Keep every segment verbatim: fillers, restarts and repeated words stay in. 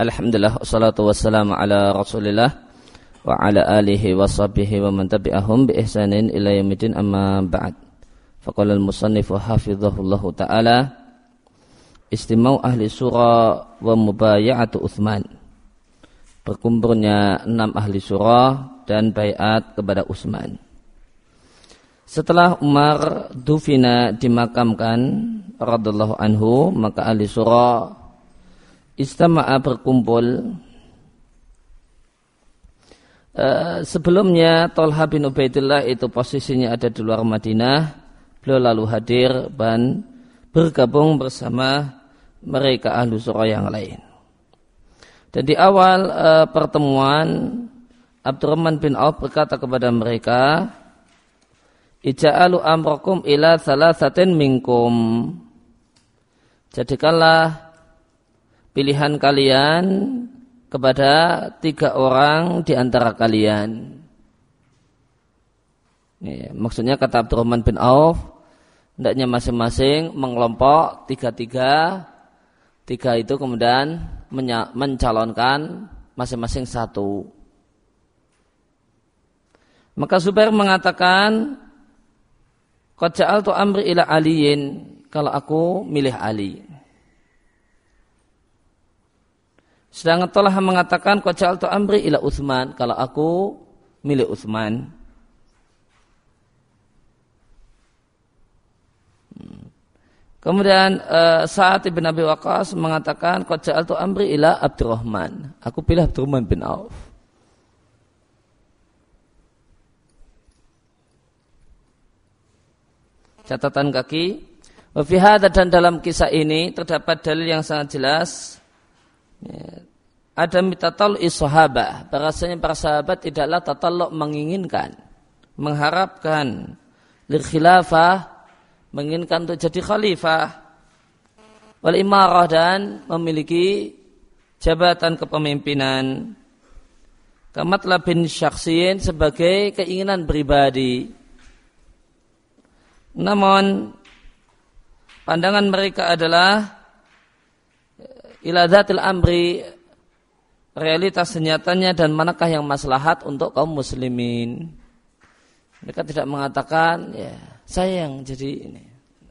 Alhamdulillah wassalatu wassalamu ala Rasulillah wa ala alihi wa sahbihi wa man tabi'ahum bi ihsanin ila yaumil amma ba'd. Faqala al-musannif hafizahullahu ta'ala istimau ahli surah wa mubaya'atu Utsman. Berkumpulnya enam ahli surah dan baiat kepada Utsman. Setelah Umar dufina dimakamkan radhiyallahu anhu, maka ahli surah istama'a berkumpul. Uh, sebelumnya Thalha bin Ubaidillah itu posisinya ada di luar Madinah. Beliau lalu hadir dan bergabung bersama mereka ahlu surah yang lain. Dan di awal uh, pertemuan Abdurrahman bin Auf berkata kepada mereka, Ija'alu amrakum ila thalathatin minkum. Jadikanlah pilihan kalian kepada tiga orang di antara kalian. Ini, maksudnya kata Abdurrahman bin Auf, hendaknya masing-masing mengelompok tiga-tiga. Tiga itu kemudian mencalonkan masing-masing satu. Maka Zubair mengatakan, Qad ja'altu amri ila aliyin, kalau aku milih Ali. Sedangkan Thalha mengatakan qad ja'altu amri ila Utsman, kalau aku milih Utsman. Kemudian uh, Sa'ad bin Abi Waqqas mengatakan qad ja'altu amri ila Abdurrahman, aku pilih Abdurrahman bin Auf. Catatan kaki, wa fi hadza, dan dalam kisah ini terdapat dalil yang sangat jelas. Ya, ada mitatallu'i sahabah, bahasanya para sahabat tidaklah tatallu' menginginkan, mengharapkan lil khilafah, menginginkan untuk jadi khalifah, wal imarah, dan memiliki jabatan kepemimpinan, kamatlabin syakhsiyin, sebagai keinginan pribadi. Namun pandangan mereka adalah ila dzatil amri, realitas senyatanya dan manakah yang maslahat untuk kaum muslimin. Mereka tidak mengatakan, ya saya yang jadi ini,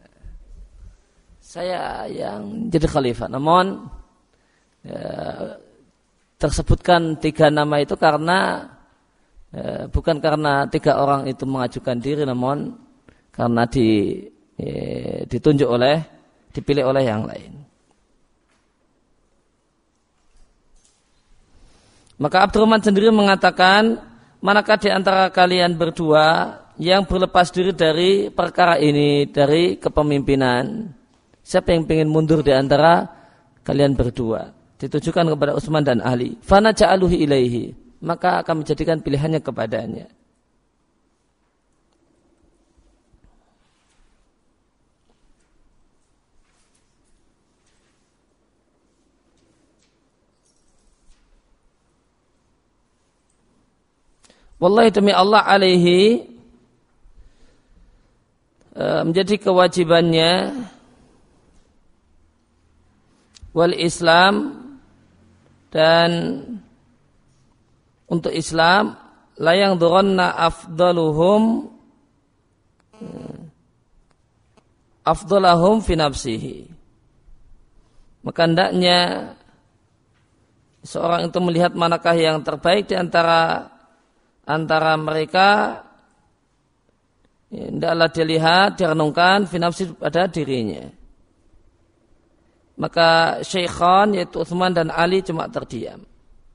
saya yang jadi khalifah. Namun ya, tersebutkan tiga nama itu karena ya, bukan karena tiga orang itu mengajukan diri, namun karena di, ya, ditunjuk oleh, dipilih oleh yang lain. Maka Abdurrahman sendiri mengatakan, manakah di antara kalian berdua yang berlepas diri dari perkara ini, dari kepemimpinan? Siapa yang ingin mundur di antara kalian berdua? Ditujukan kepada Utsman dan Ali. Fana ja'aluhi ilaihi, maka akan menjadikan pilihannya kepadanya. Wallahi demi Allah alaihi, menjadi kewajibannya wal Islam, dan untuk Islam, la yang dhuranna afdaluhum afdalahum fi nafsihi, maka hendaknya seorang itu melihat manakah yang terbaik di antara antara mereka, hendaklah dilihat, direnungkan fi nafsi, pada dirinya. Maka Syaikhan yaitu Utsman dan Ali cuma terdiam.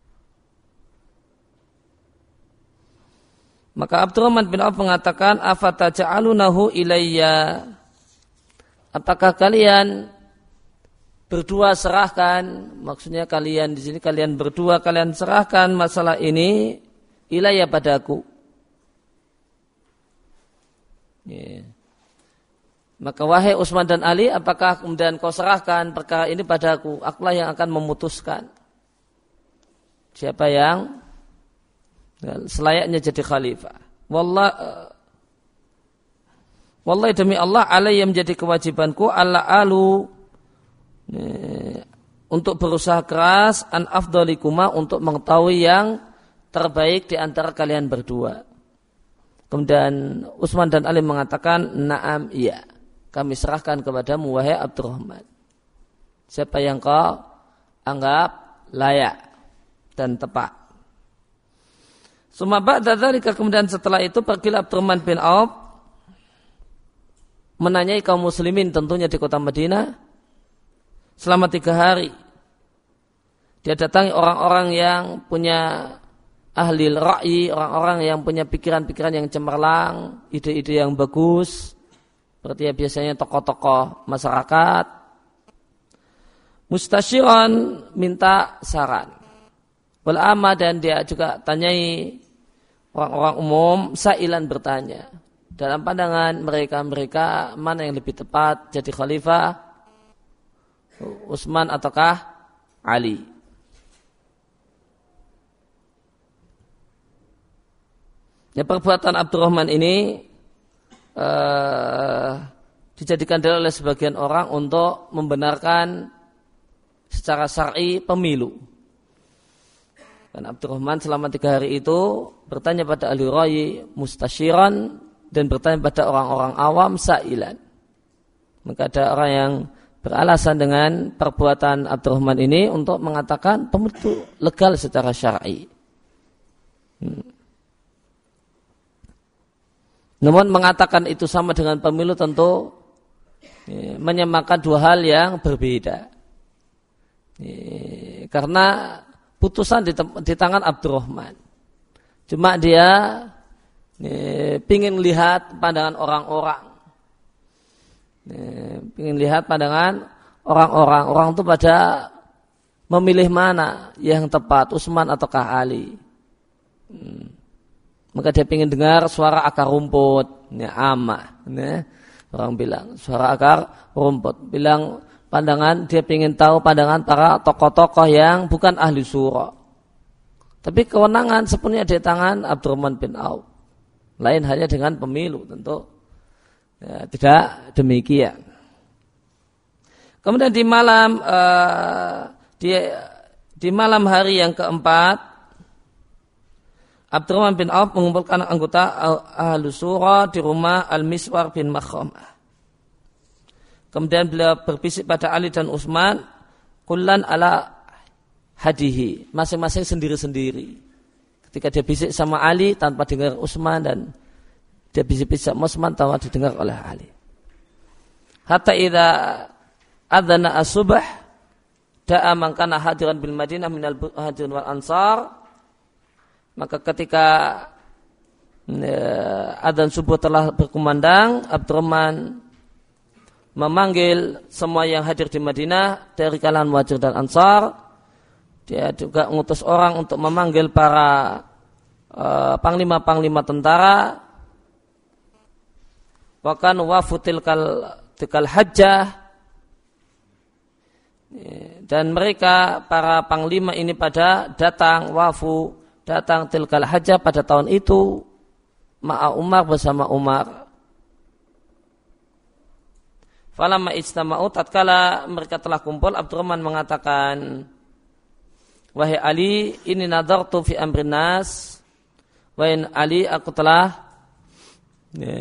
Maka Abdurrahman bin Auf mengatakan, afataja'alunahu ilayya, apakah kalian berdua serahkan, maksudnya kalian di sini kalian berdua kalian serahkan masalah ini ilayya padaku. Yeah. Maka wahai Utsman dan Ali, apakah kemudian kau serahkan perkara ini padaku? Akulah yang akan memutuskan siapa yang selayaknya jadi khalifah. Wallah, wallahi demi Allah, alaiya menjadi kewajibanku, alla alu untuk berusaha keras an afdalikuma untuk mengetahui yang terbaik di antara kalian berdua. Kemudian Utsman dan Ali mengatakan, "Na'am, iya. Kami serahkan kepadamu wahai Abdurrahman. Siapa yang kau anggap layak dan tepat." Summa ba'da dzalika, kemudian setelah itu pergilah Abdurrahman bin Auf menanyai kaum muslimin tentunya di kota Madinah selama tiga hari. Dia datangi orang-orang yang punya ahli ra'yi, orang-orang yang punya pikiran-pikiran yang cemerlang, ide-ide yang bagus, seperti ya biasanya tokoh-tokoh masyarakat. Mustasyiran, minta saran. Wal amma, dan dia juga tanyai orang-orang umum, sa'ilan bertanya. Dalam pandangan mereka-mereka mana yang lebih tepat jadi khalifah, Utsman ataukah Ali? Ya, perbuatan Abdurrahman ini uh, dijadikan dalil oleh sebagian orang untuk membenarkan secara syar'i pemilu. Dan Abdurrahman selama tiga hari itu bertanya pada ahli ra'yi mustasyiran dan bertanya pada orang-orang awam sa'ilan. Maka ada orang yang beralasan dengan perbuatan Abdurrahman ini untuk mengatakan pemilu itu legal secara syar'i. Hmm. Namun mengatakan itu sama dengan pemilu tentu ya, menyamakan dua hal yang berbeda. Ya, karena putusan di, di tangan Abdurrahman. Cuma dia ya, pingin lihat pandangan orang-orang. Ya, pingin lihat pandangan orang-orang. Orang itu pada memilih mana yang tepat, Utsman ataukah Ali. Hmm. Maka dia ingin dengar suara akar rumput, ya, amah, ya. Orang bilang suara akar rumput, bilang pandangan, dia ingin tahu pandangan para tokoh-tokoh yang bukan ahli syura. Tapi kewenangan sepenuhnya di tangan Abdurrahman bin Auf. Lain halnya dengan pemilu, tentu ya, tidak demikian. Kemudian di malam uh, di, di malam hari yang keempat, Abdurrahman bin Auf mengumpulkan anggota ahlu syura di rumah Al-Miswar bin Makhramah. Kemudian beliau berbisik pada Ali dan Utsman, kullan ala hadihi, masing-masing sendiri-sendiri. Ketika dia bisik sama Ali tanpa dengar Utsman, dan dia bisik-bisik sama Utsman tanpa didengar oleh Ali. Hatta idza adzana as-subh da'a man kana hadiran bil Madinah minal muhajirin wal ansar. Maka ketika ya, adzan subuh telah berkumandang, Abdurrahman memanggil semua yang hadir di Madinah dari kalangan Muhajir dan Ansar. Dia juga mengutus orang untuk memanggil para uh, panglima-panglima tentara. Wakan wafutil kal tikal hajjah. Dan mereka para panglima ini pada datang wafu datang tilkal hajjah pada tahun itu ma'a Umar, bersama Umar. Falamma ijtama'u, tatkala mereka telah kumpul, Abdurrahman mengatakan, wahai Ali, ini nadartu fi amrin nas. Wahai Ali, aku telah ya,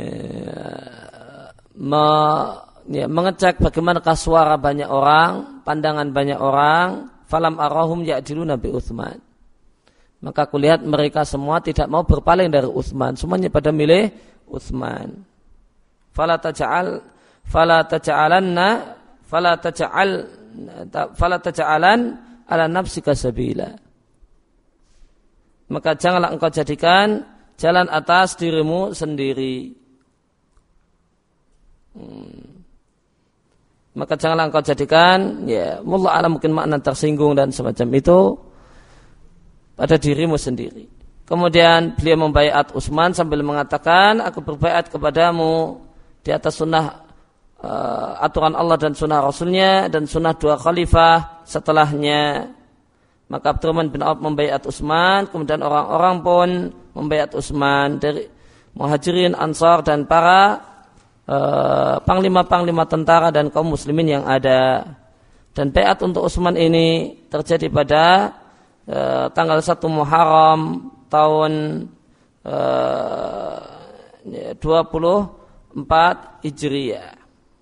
me, ya, mengecek bagaimanakah suara banyak orang, pandangan banyak orang. Falam arahum ya'diluna bi Utsman. Maka aku lihat mereka semua tidak mau berpaling dari Utsman. Semuanya pada milih Utsman. Fala taj'al fala taj'alanna fala taj'al fala taj'alan ala nafsika sabila. Maka janganlah engkau jadikan jalan atas dirimu sendiri. Hmm. Maka janganlah engkau jadikan, ya, wallahu a'lam, mungkin makna tersinggung dan semacam itu, pada dirimu sendiri. Kemudian beliau membaiat Utsman sambil mengatakan, aku berbaiat kepadamu di atas sunnah uh, aturan Allah dan sunnah Rasulnya dan sunnah dua khalifah setelahnya. Maka Abdurrahman bin Auf membaiat Utsman, kemudian orang-orang pun membaiat Utsman dari Muhajirin, Ansar dan para uh, panglima-panglima tentara dan kaum muslimin yang ada. Dan bai'at untuk Utsman ini terjadi pada uh, tanggal satu Muharram tahun uh, dua puluh empat Hijriah.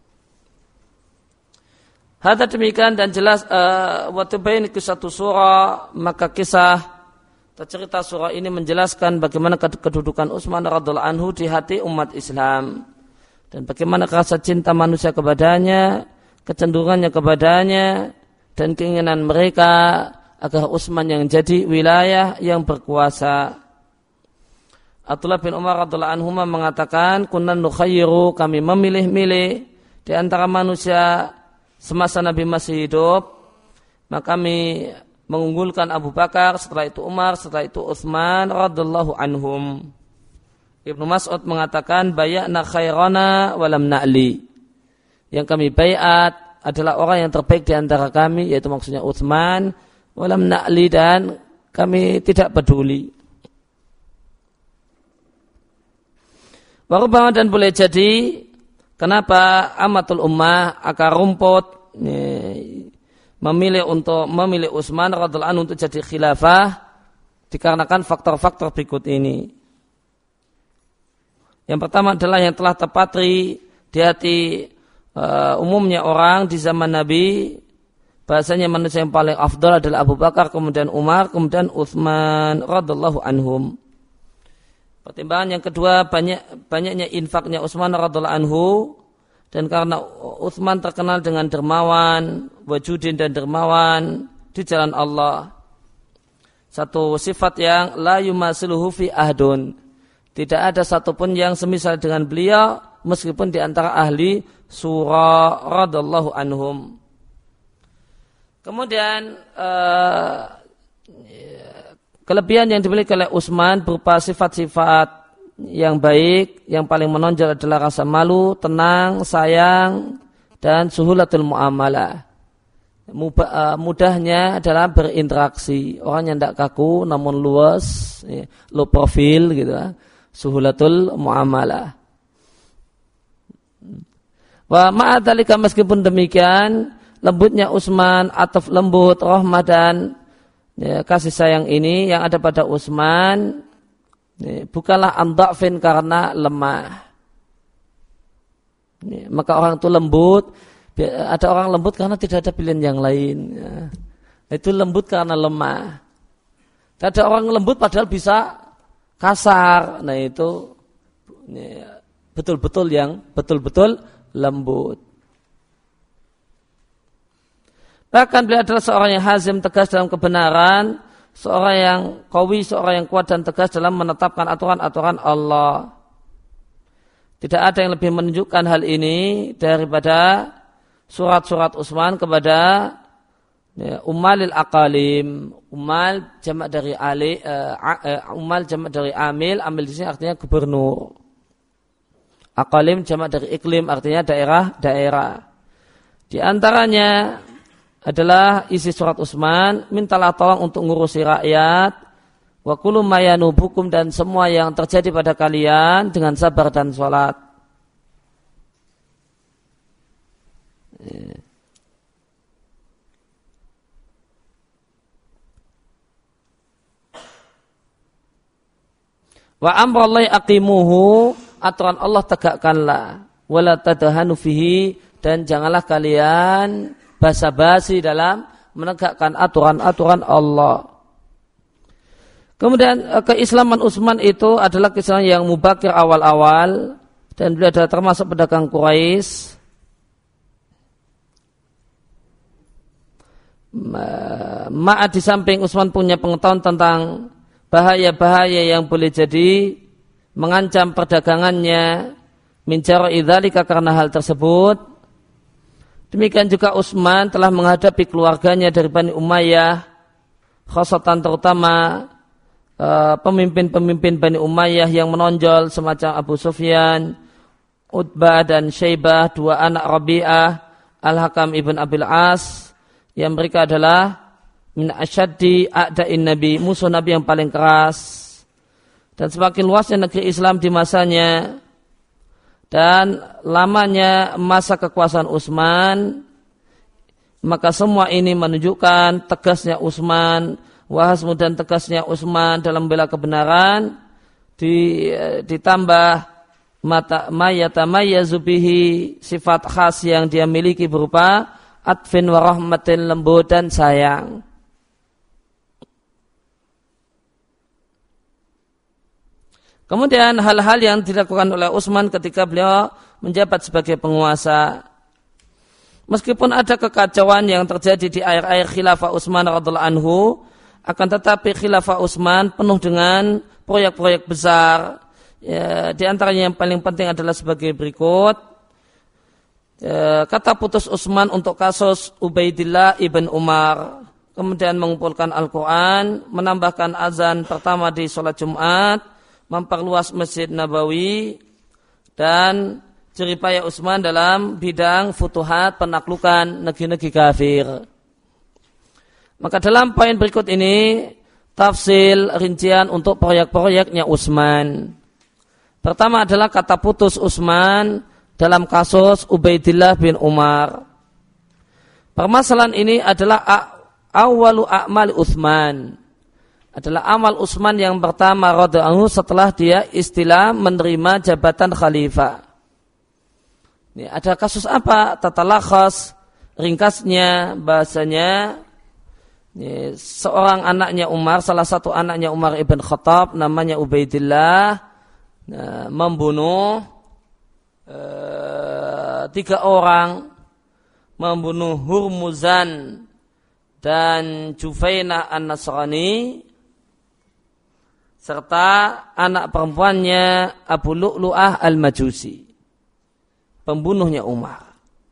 Hadza demikian dan jelas uh, wa tubayin kisah surah, maka kisah cerita surah ini menjelaskan bagaimana kedudukan Utsman radhiyallahu anhu di hati umat Islam dan bagaimana rasa cinta manusia kepadanya, kecenderungannya kepadanya dan keinginan mereka agar Utsman yang jadi wilayah yang berkuasa. Abdullah bin Umar radhiyallahu anhu mengatakan, "Kunna nukhayyiru, kami memilih-milih di antara manusia semasa Nabi masih hidup, maka kami mengunggulkan Abu Bakar, setelah itu Umar, setelah itu Utsman radhiyallahu anhum." Ibnu Mas'ud mengatakan, "Bay'na khairana walam na'li." Yang kami bai'at adalah orang yang terbaik di antara kami, yaitu maksudnya Utsman, walam na'li, dan kami tidak peduli. Warubama, dan boleh jadi kenapa amatul ummah akar rumput ini, memilih untuk memilih Utsman radhiyallahu anhu untuk jadi khilafah dikarenakan faktor-faktor berikut ini. Yang pertama adalah yang telah terpatri di hati uh, umumnya orang di zaman Nabi, bahasanya manusia yang paling afdal adalah Abu Bakar, kemudian Umar, kemudian Utsman radhiyallahu anhum. Pertimbangan yang kedua, banyak banyaknya infaknya Utsman radhiyallahu anhu, dan karena Utsman terkenal dengan dermawan, wajudin dan dermawan di jalan Allah. Satu sifat yang la yumasiluhu fi ahdun. Tidak ada satupun yang semisal dengan beliau meskipun di antara ahli surah radhiyallahu anhum. Kemudian uh, kelebihan yang dimiliki oleh Utsman berupa sifat-sifat yang baik, yang paling menonjol adalah rasa malu, tenang, sayang, dan suhulatul muamalah. Mudahnya adalah berinteraksi. Orangnya tidak kaku, namun luas, low profil, gitu. Suhulatul muamalah. Wa ma'adhalika, meskipun demikian, lembutnya Utsman, ataf lembut, rahmah dan ya, kasih sayang ini yang ada pada Utsman ya, bukanlah andhafin karena lemah. Ya, maka orang itu lembut, ada orang lembut karena tidak ada pilihan yang lain. Ya. Itu lembut karena lemah. Ada orang lembut padahal bisa kasar. Nah itu ya, betul-betul yang betul-betul lembut. Bahkan beliau adalah seorang yang hazim, tegas dalam kebenaran, seorang yang qawi, seorang yang kuat dan tegas dalam menetapkan aturan-aturan Allah. Tidak ada yang lebih menunjukkan hal ini daripada surat-surat Utsman kepada ya, umalil aqalim. Umal jamak dari ali, uh, uh, umal jamak dari amil, amil di sini artinya gubernur. Aqalim jamak dari iklim, artinya daerah-daerah. Di antaranya adalah isi surat Utsman, mintalah tolong untuk ngurusi rakyat, wa kullu ma yanubukum, dan semua yang terjadi pada kalian dengan sabar dan sholat. Wa amrallahi aqimuhu, aturan Allah tegakkanlah, wala tadahanu fihi, dan janganlah kalian basa-basi dalam menegakkan aturan-aturan Allah. Kemudian keislaman Utsman itu adalah keislaman yang mubakir awal-awal, dan beliau adalah termasuk pedagang Quraisy. Ma'at di samping Utsman punya pengetahuan tentang bahaya-bahaya yang boleh jadi mengancam perdagangannya, min jara'i dzalika, karena hal tersebut. Demikian juga Utsman telah menghadapi keluarganya dari Bani Umayyah, khasatan terutama uh, pemimpin-pemimpin Bani Umayyah yang menonjol semacam Abu Sufyan, Utbah dan Syaibah, dua anak Rabi'ah, Al-Hakam ibn Abil As, yang mereka adalah min asyaddi a'da'in Nabi, musuh Nabi yang paling keras. Dan semakin luasnya negeri Islam di masanya dan lamanya masa kekuasaan Utsman, maka semua ini menunjukkan tegasnya Utsman, wahas dan tegasnya Utsman dalam bela kebenaran, di, ditambah mata mayatamayyazu bihi, sifat khas yang dia miliki berupa atfin wa rahmatin, lembut dan sayang. Kemudian hal-hal yang dilakukan oleh Utsman ketika beliau menjabat sebagai penguasa. Meskipun ada kekacauan yang terjadi di akhir-akhir khilafah Utsman radhiyallahu anhu, akan tetapi khilafah Utsman penuh dengan proyek-proyek besar. Ya, di antaranya yang paling penting adalah sebagai berikut. Ya, kata putus Utsman untuk kasus Ubaidillah ibn Umar, kemudian mengumpulkan Al-Quran, menambahkan azan pertama di sholat Jumat, memperluas Masjid Nabawi, dan jeripaya Utsman dalam bidang futuhat, penaklukan negeri-negeri kafir. Maka dalam poin berikut ini tafsil rincian untuk proyek-proyeknya Utsman. Pertama adalah kata putus Utsman dalam kasus Ubaidillah bin Umar. Permasalahan ini adalah awalu a'mal Utsman, adalah amal Utsman yang pertama radhiyallahu anhu setelah dia istilah menerima jabatan khalifah. Ini ada kasus apa? Tatalakhas, ringkasnya bahasanya, ini, seorang anaknya Umar, salah satu anaknya Umar ibn Khattab, namanya Ubaidillah, nah, membunuh uh, tiga orang, membunuh Hurmuzan dan Jufainah an-Nasrani, serta anak perempuannya Abu Lu'lu'ah al-Majusi, pembunuhnya Umar.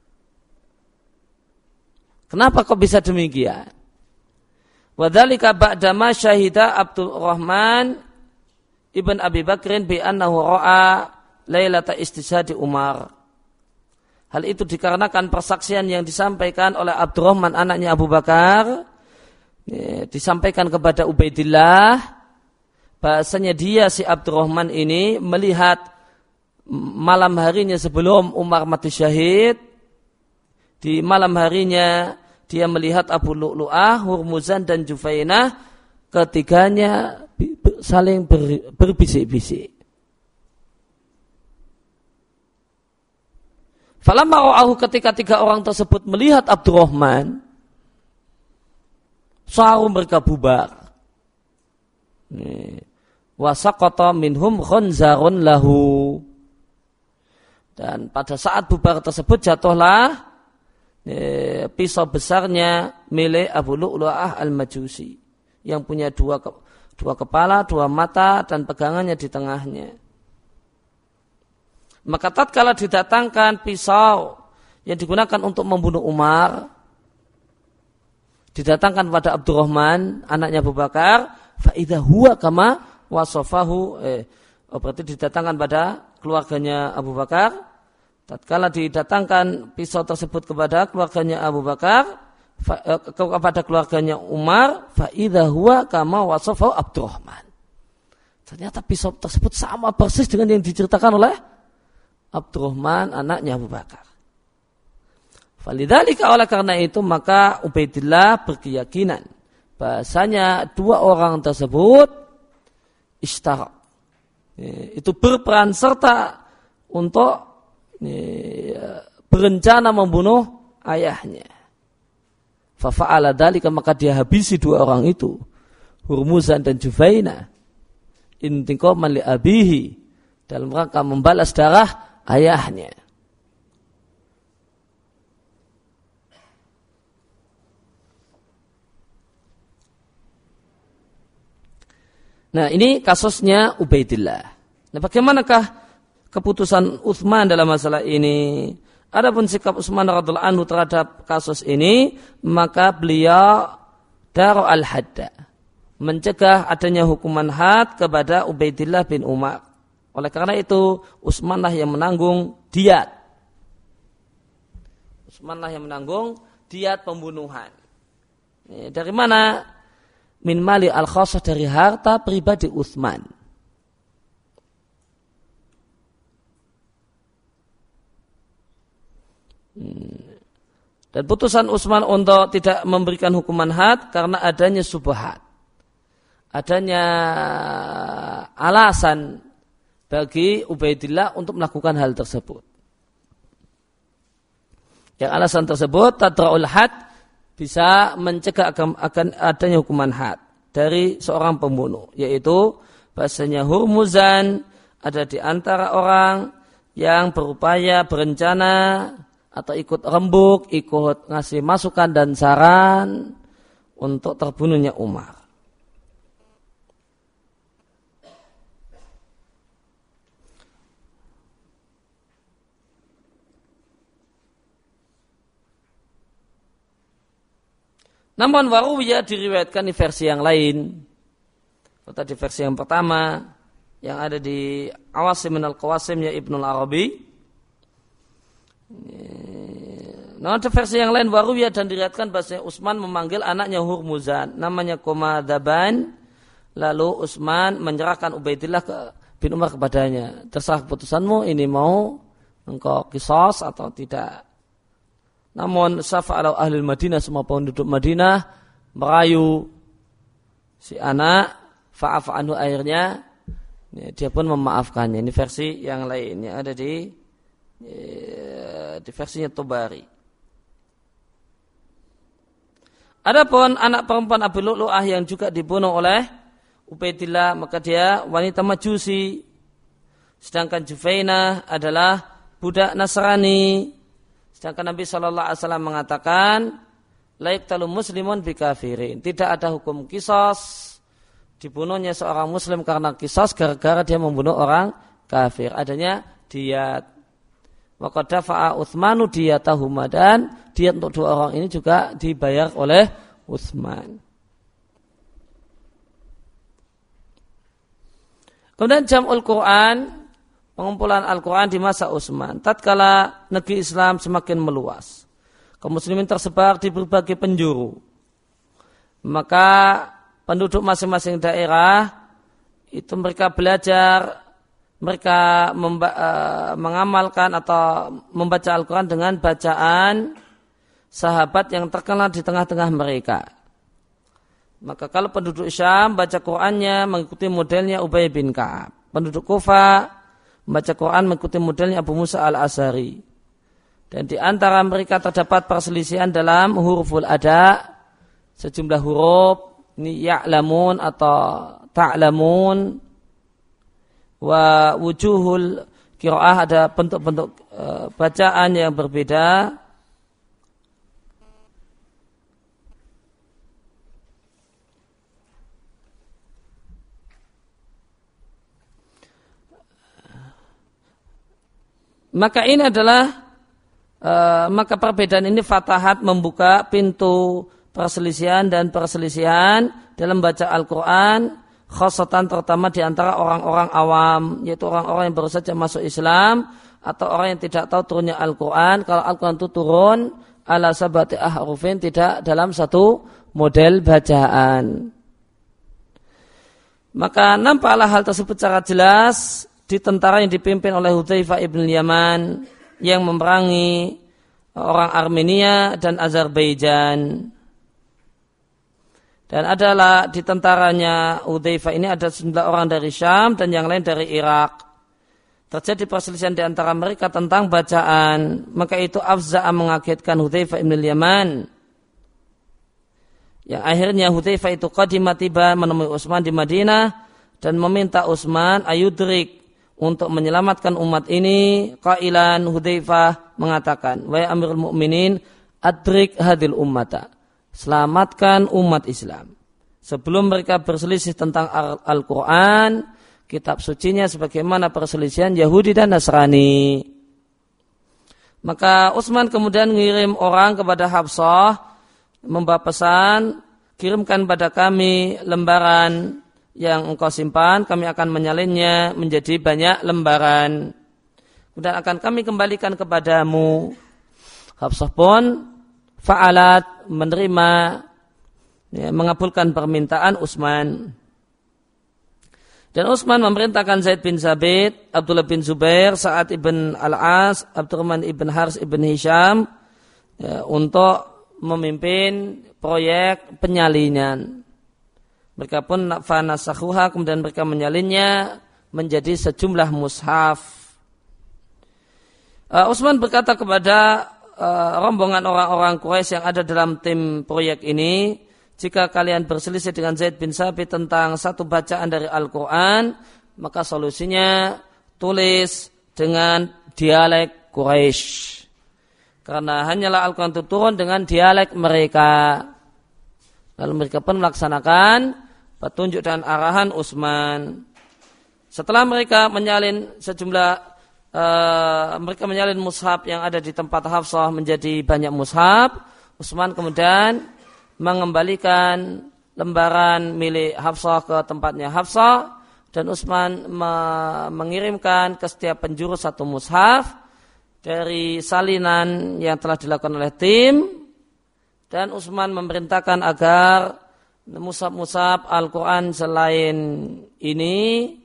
Kenapa kok bisa demikian? Wadzalika ba'dama syahida Abdurrahman ibn Abi Bakrin bi annahu ra'a lailata istishadi Umar. Hal itu dikarenakan persaksian yang disampaikan oleh Abdurrahman anaknya Abu Bakar, ya, disampaikan kepada Ubaidillah, bahasanya dia si Abdurrahman ini melihat malam harinya sebelum Umar mati syahid, di malam harinya dia melihat Abu Lu'lu'ah, Hurmuzan dan Jufainah, ketiganya saling ber, berbisik-bisik. Falamma ra'ahu, ketika tiga orang tersebut melihat Abdurrahman, saru mereka bubar. Wasaqata minhum khunzarun lahu. Dan pada saat bubar tersebut jatuhlah eh, pisau besarnya milik Abu Lu'lu'ah al-Majusi, yang punya dua ke, dua kepala, dua mata, dan pegangannya di tengahnya. Maka tatkala didatangkan pisau yang digunakan untuk membunuh Umar, didatangkan pada Abdurrahman anaknya Abu Bakar, fa idza huwa kama wasafahu, eh, oh berarti didatangkan pada keluarganya Abu Bakar. Tatkala didatangkan pisau tersebut kepada keluarganya Abu Bakar, fa, eh, kepada keluarganya Umar, fa idza huwa kama wasafahu Abdurrahman. Ternyata pisau tersebut sama persis dengan yang diceritakan oleh Abdurrahman anaknya Abu Bakar. Falidzalika, oleh karena itu maka Ubaidillah berkeyakinan bahasanya dua orang tersebut istarak, itu berperan serta untuk berencana membunuh ayahnya. Fafa'ala dzalika, maka dia habisi dua orang itu, Hurmuzan dan Jufainah, intiqaman li abihi, dalam rangka membalas darah ayahnya. Nah, ini kasusnya Ubaidillah. Nah, bagaimanakah keputusan Utsman dalam masalah ini? Adapun sikap Utsman radhiyallahu anhu terhadap kasus ini, maka beliau daru al-hadda, mencegah adanya hukuman had kepada Ubaidillah bin Umar. Oleh karena itu, Utsmanlah yang menanggung diyat. Utsmanlah yang menanggung diyat pembunuhan. Ini dari mana? Min mali al-khassah, dari harta pribadi Utsman. Dan putusan Utsman untuk tidak memberikan hukuman had karena adanya subhat. Adanya alasan bagi Ubaidillah untuk melakukan hal tersebut. Yang alasan tersebut tadra'ul had bisa mencegah akan adanya hukuman had dari seorang pembunuh, yaitu bahasanya hurmuzan ada di antara orang yang berupaya berencana atau ikut rembuk, ikut ngasih masukan dan saran untuk terbunuhnya Umar. Namun waruwiyah diriwayatkan di versi yang lain. Tadi versi yang pertama yang ada di Awasim minal Qawasim ya Ibnul Arabi. Nah, ada versi yang lain waruwiyah dan diriwayatkan bahasanya Utsman memanggil anaknya Hurmuzan, namanya Qomadaban. Lalu Utsman menyerahkan Ubaidillah ke bin Umar kepadanya. Terserah keputusanmu, ini mau engkau qisas atau tidak. Namun syafa'alau ahli Madinah, semua penduduk Madinah merayu si anak, fa'afa anhu, akhirnya ya, dia pun memaafkannya. Ini versi yang lain yang ada di ya, di versinya Tobari. Adapun anak perempuan Abu Lu'lu'ah yang juga dibunuh oleh Ubaidillah, maka dia wanita Majusi, sedangkan Jufainah adalah budak Nasrani. Sedangkan Nabi shallallahu alaihi wasallam mengatakan, la yuqtalu muslimun bikafirin. Tidak ada hukum qisas dibunuhnya seorang muslim karena qisas gara-gara dia membunuh orang kafir. Adanya diyat. Wa qad dafa'a Utsmanu diyatahuma, dan diyat untuk dua orang ini juga dibayar oleh Utsman. Kemudian jam'ul Quran, pengumpulan Al-Quran di masa Utsman. Tatkala negeri Islam semakin meluas, kaum muslimin tersebar di berbagai penjuru, maka penduduk masing-masing daerah itu mereka belajar, mereka memba- uh, mengamalkan atau membaca Al-Quran dengan bacaan sahabat yang terkenal di tengah-tengah mereka. Maka kalau penduduk Syam baca Qurannya mengikuti modelnya Ubay bin Ka'ab, penduduk Kufa membaca Quran mengikuti modelnya Abu Musa al-Asy'ari. Dan di antara mereka terdapat perselisihan dalam huruful ada, sejumlah huruf ini ya'lamun atau ta'lamun, wa wujuhul qiraah, ada bentuk-bentuk e, bacaan yang berbeda. Maka ini adalah uh, maka perbedaan ini fatahat membuka pintu perselisihan dan perselisihan dalam baca Al-Quran, khasatan terutama di antara orang-orang awam, yaitu orang-orang yang baru saja masuk Islam atau orang yang tidak tahu turunnya Al-Quran. Kalau Al-Quran itu turun ala sabati ahrufin, tidak dalam satu model bacaan. Maka nampaklah hal tersebut secara jelas di tentara yang dipimpin oleh Hudzaifah ibn Yaman yang memerangi orang Armenia dan Azerbaijan. Dan adalah di tentaranya Hudzaifah ini ada sembilan orang dari Syam dan yang lain dari Irak. Terjadi perselisihan di antara mereka tentang bacaan. Maka itu afza'a mengagetkan Hudzaifah ibn Yaman. Yang akhirnya Hudzaifah itu qadimah tiba menemui Utsman di Madinah dan meminta Utsman ayudrik untuk menyelamatkan umat ini. Qailan, Hudzaifah mengatakan, wahai Amirul Mukminin, adrik hadil ummata, selamatkan umat Islam sebelum mereka berselisih tentang Al-Quran, kitab sucinya, sebagaimana perselisihan Yahudi dan Nasrani. Maka Utsman kemudian mengirim orang kepada Hafsah membawa pesan, kirimkan pada kami lembaran yang engkau simpan, kami akan menyalinnya menjadi banyak lembaran, kemudian akan kami kembalikan kepadamu. Hafsah pun fa'alat, menerima, ya, mengabulkan permintaan Utsman. Dan Utsman memerintahkan Zaid bin Sabit, Abdullah bin Zubair, Sa'ad ibn Al-As, Abdurrahman ibn Haris ibn Hisham, ya, untuk memimpin proyek penyalinan. Mereka pun fanasakhuha, kemudian mereka menyalinnya menjadi sejumlah mushaf. Uh, Utsman berkata kepada uh, rombongan orang-orang Quraisy yang ada dalam tim proyek ini, jika kalian berselisih dengan Zaid bin Tsabit tentang satu bacaan dari Al-Quran, maka solusinya tulis dengan dialek Quraisy. Karena hanyalah Al-Quran itu turun dengan dialek mereka. Lalu mereka pun melaksanakan petunjuk dan arahan Utsman. Setelah mereka menyalin sejumlah Uh, mereka menyalin mushaf yang ada di tempat Hafsah menjadi banyak mushaf, Utsman kemudian mengembalikan lembaran milik Hafsah ke tempatnya Hafsah, dan Utsman me- mengirimkan ke setiap penjuru satu mushaf dari salinan yang telah dilakukan oleh tim, dan Utsman memerintahkan agar mushaf-mushaf Al-Quran selain ini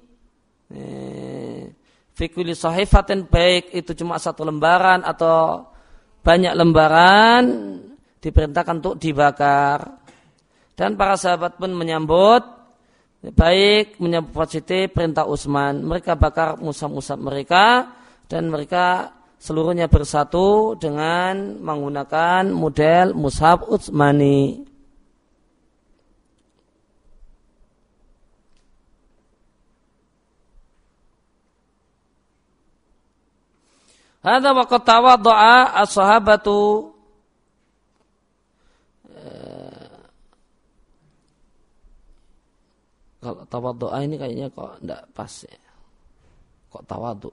eh, fikuli sahifatin, baik itu cuma satu lembaran atau banyak lembaran, diperintahkan untuk dibakar. Dan para sahabat pun menyambut baik, menyambut positif perintah Utsman. Mereka bakar mushaf-mushaf mereka, dan mereka seluruhnya bersatu dengan menggunakan model mushaf Utsmani. Hadza wa qad tawadda'a as-sahabatu kalau tawaddu'a ini kayaknya kok enggak pas ya. Kok tawaddu?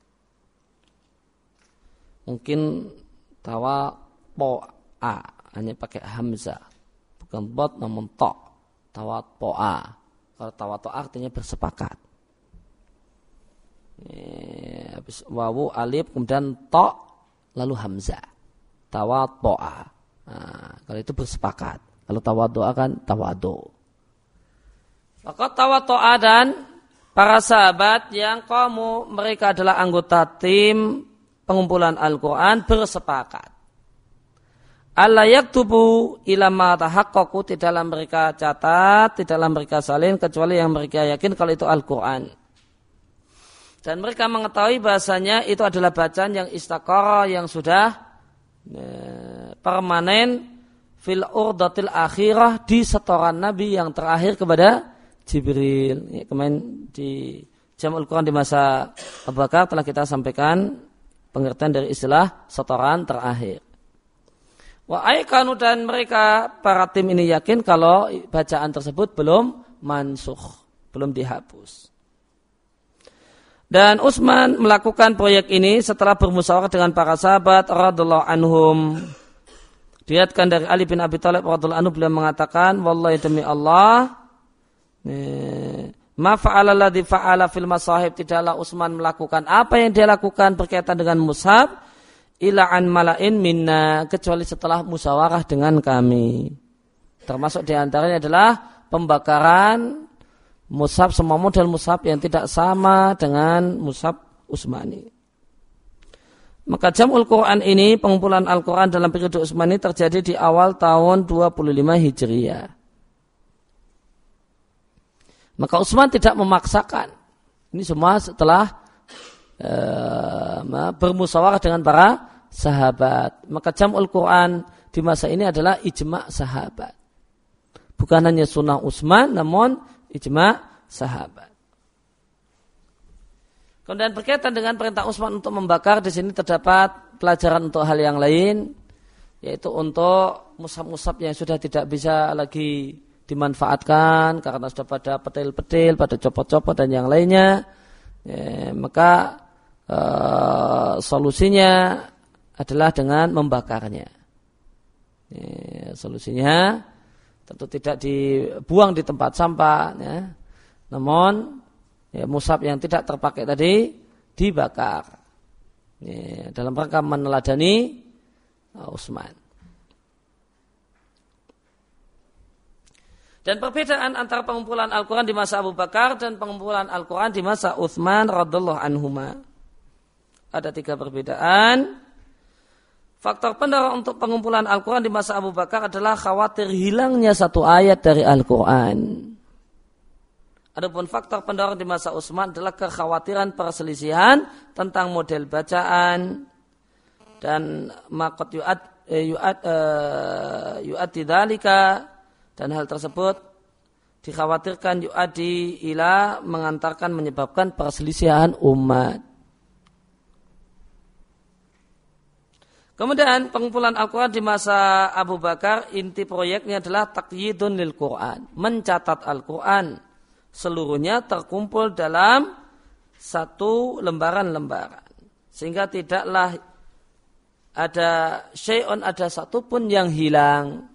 Mungkin tawaddu'a hanya pakai hamzah, bukan bot namun ta. Tawaddu'a. Kalau tawaddu artinya bersepakat. Ya, habis wawu alif kemudian to lalu hamzah, tawaddu'a. Nah, kalau itu bersepakat. Kalau tawaddu'a kan tawaddu. Maka tawaddu'a, dan para sahabat yang kamu mereka adalah anggota tim pengumpulan Al-Quran bersepakat alla yaktubu ila ma tahaqqaqu, tidaklah mereka catat, tidaklah mereka salin kecuali yang mereka yakin kalau itu Al-Quran. Dan mereka mengetahui bahasanya itu adalah bacaan yang istaqara, yang sudah eh, permanen fil urdatil akhirah, di setoran Nabi yang terakhir kepada Jibril. Ya, kemarin di Jam'ul Quran di masa Abu Bakar telah kita sampaikan pengertian dari istilah setoran terakhir. Wa aikanu, dan mereka para tim ini yakin kalau bacaan tersebut belum mansukh, belum dihapus. Dan Utsman melakukan proyek ini setelah bermusyawarah dengan para sahabat radhiyallahu anhum. Diriwayatkan dari Ali bin Abi Thalib radhiyallahu anhu, beliau mengatakan, wallahi demi Allah, ma fa'ala alladhi fa'ala fil masahib, tidaklah Utsman melakukan apa yang dia lakukan berkaitan dengan mushaf ila an malain minna, kecuali setelah musyawarah dengan kami. Termasuk diantaranya adalah pembakaran mushaf, semua model mushaf yang tidak sama dengan mushaf Utsmani. Maka Jam'ul Quran ini, pengumpulan Al-Quran dalam periode Utsmani terjadi di awal tahun dua puluh lima Hijriah. Maka Utsman tidak memaksakan. Ini semua setelah uh, bermusyawarah dengan para sahabat. Maka Jam'ul Quran di masa ini adalah ijma' sahabat. Bukan hanya sunnah Utsman, namun ijma' sahabat. Kemudian berkaitan dengan perintah Utsman untuk membakar, di sini terdapat pelajaran untuk hal yang lain, yaitu untuk mushaf-mushaf yang sudah tidak bisa lagi dimanfaatkan karena sudah pada petil-petil, pada copot-copot dan yang lainnya. Ya, maka e, solusinya adalah dengan membakarnya. Ya, solusinya tentu tidak dibuang di tempat sampah, ya. Namun ya, mushaf yang tidak terpakai tadi dibakar, ya, dalam rangka meneladani uh, Utsman. Dan perbedaan antara pengumpulan Al-Quran di masa Abu Bakar dan pengumpulan Al-Quran di masa Utsman radhiyallahu anhuma, ada tiga perbedaan. faktor pendorong untuk pengumpulan Al-Quran di masa Abu Bakar adalah khawatir hilangnya satu ayat dari Al-Quran. Adapun faktor pendorong di masa Utsman adalah kekhawatiran perselisihan tentang model bacaan dan makot yu'ad yu'ad yu'ad dzalika, dan hal tersebut dikhawatirkan yu'adi ila mengantarkan menyebabkan perselisihan umat. Kemudian pengumpulan Al-Quran di masa Abu Bakar, inti proyeknya adalah taqyidun lil Quran, mencatat Al-Quran seluruhnya terkumpul dalam satu lembaran-lembaran, sehingga tidaklah ada syai'un, ada satu pun yang hilang,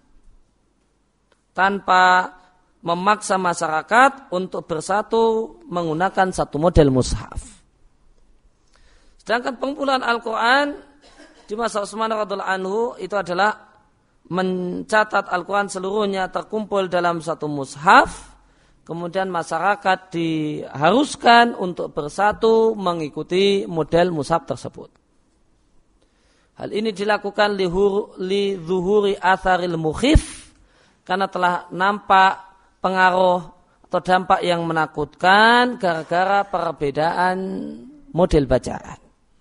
tanpa memaksa masyarakat untuk bersatu menggunakan satu model mushaf. Sedangkan pengumpulan Al-Quran di masa Utsman radhiyallahu anhu itu adalah mencatat Al-Quran seluruhnya terkumpul dalam satu mushaf, kemudian masyarakat diharuskan untuk bersatu mengikuti model mushaf tersebut. Hal ini dilakukan li zuhuri atharil mukhif, karena telah nampak pengaruh atau dampak yang menakutkan gara-gara perbedaan model bacaan.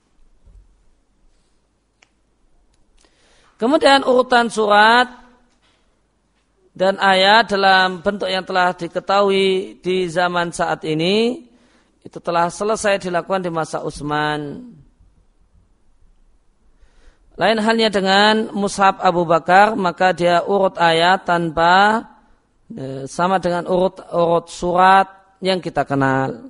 Kemudian urutan surat dan ayat dalam bentuk yang telah diketahui di zaman saat ini itu telah selesai dilakukan di masa Utsman. Lain halnya dengan mushaf Abu Bakar, maka dia urut ayat tanpa e, sama dengan urut urut surat yang kita kenal.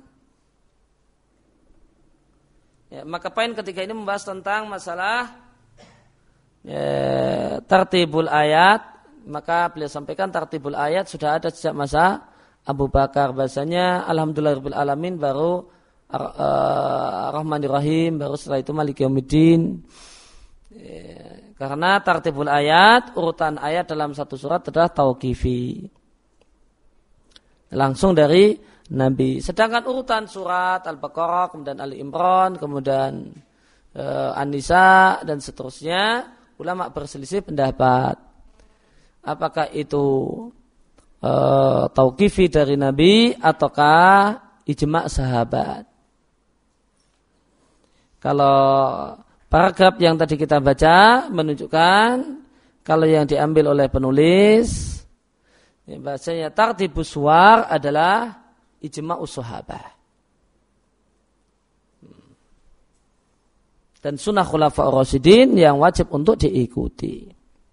Ya, maka poin ketiga ini membahas tentang masalah e, tartibul ayat. Maka beliau sampaikan tartibul ayat sudah ada sejak masa Abu Bakar. Bahasanya alhamdulillahirabbil alamin, baru uh, Rahmanir Rahim, baru setelah itu Maliki Yaumiddin. Ya, karena tartibul ayat, urutan ayat dalam satu surat adalah tauqifi, langsung dari Nabi. Sedangkan urutan surat Al-Baqarah, kemudian Ali Imran, kemudian uh, An-Nisa dan seterusnya, ulama berselisih pendapat apakah itu uh, tauqifi dari Nabi ataukah ijma' sahabat. Kalau paragraf yang tadi kita baca menunjukkan kalau yang diambil oleh penulis ya, bahasanya tartibus suwar adalah ijma'us sahabah dan sunnah khulafa'ur rasyidin yang wajib untuk diikuti.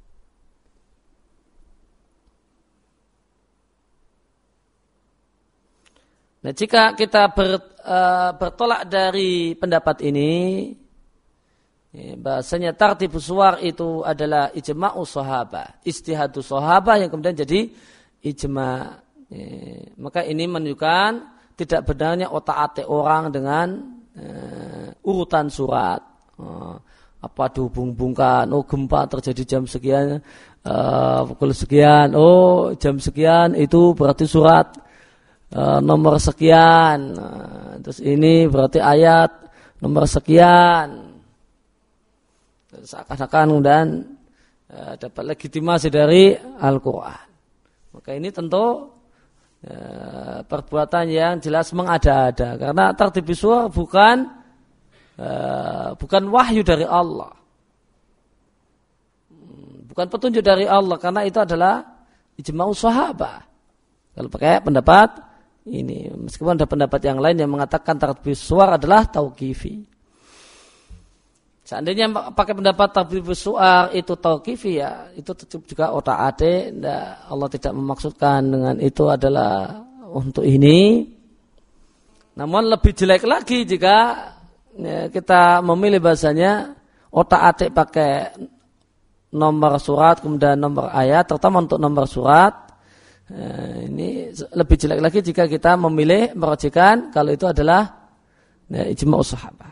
Nah, jika kita ber, uh, bertolak dari pendapat ini, ya, bahasanya tartibus suwar itu adalah ijma'us sahabah, ijtihadus sahabah yang kemudian jadi ijma'. Ya, maka ini menunjukkan tidak benarnya otak-atik orang dengan uh, urutan surat. Uh, apa dihubung-hubungkan, oh gempa terjadi jam sekian, uh, pukul sekian, oh jam sekian itu berarti surat Uh, nomor sekian, uh, terus ini berarti ayat nomor sekian, seakan-akan dan uh, dapat legitimasi dari Al-Quran. Maka ini tentu uh, perbuatan yang jelas mengada-ada, karena tartibus suwar bukan uh, bukan wahyu dari Allah, bukan petunjuk dari Allah, karena itu adalah ijma'us sahabah. Kalau pakai pendapat ini, meskipun ada pendapat yang lain yang mengatakan tartibus suwar adalah tauqifi. Seandainya pakai pendapat tartibus suwar itu tauqifi, ya itu juga otak-atik. Allah tidak memaksudkan dengan itu adalah untuk ini. Namun lebih jelek lagi jika ya, kita memilih bahasanya otak-atik pakai nomor surat kemudian nomor ayat, terutama untuk nomor surat. Nah, ini lebih jelek lagi jika kita memilih merojikan kalau itu adalah ya, ijma'us sahabah.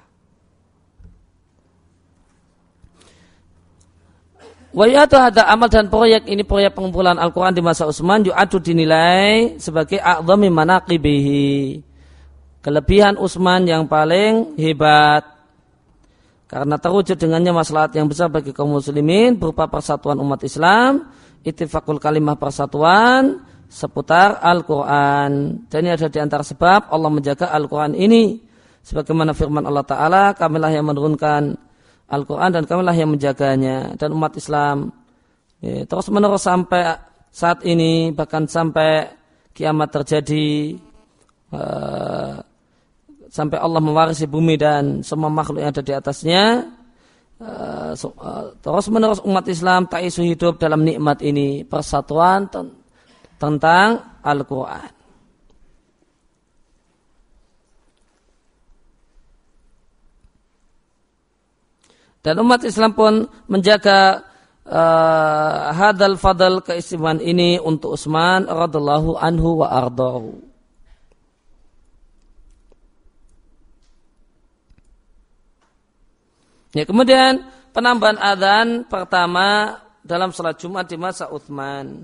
Wa yatu hadza amal dan proyek ini proyek pengumpulan Al-Quran di masa Utsman yu'adu dinilai sebagai a'dhami manaqibihi, kelebihan Utsman yang paling hebat. Karena terwujud dengannya maslahat yang besar bagi kaum muslimin berupa persatuan umat Islam, ittifaqul kalimah persatuan seputar Al-Quran. Dan ini ada di antara sebab Allah menjaga Al-Quran ini. Sebagaimana firman Allah Ta'ala, kamilah yang menurunkan Al-Quran dan kamilah yang menjaganya. Dan umat Islam ya, terus menerus sampai saat ini, bahkan sampai kiamat terjadi, uh, sampai Allah mewarisi bumi dan semua makhluk yang ada di atasnya, uh, so, uh, terus menerus umat Islam tak isu hidup dalam nikmat ini, persatuan ten- tentang Al-Quran. Dan umat Islam pun menjaga uh, hadal fadl, keistimewaan ini untuk Utsman radhiyallahu anhu wa ardhahu. Ya, kemudian penambahan adzan pertama dalam salat Jumat di masa Utsman.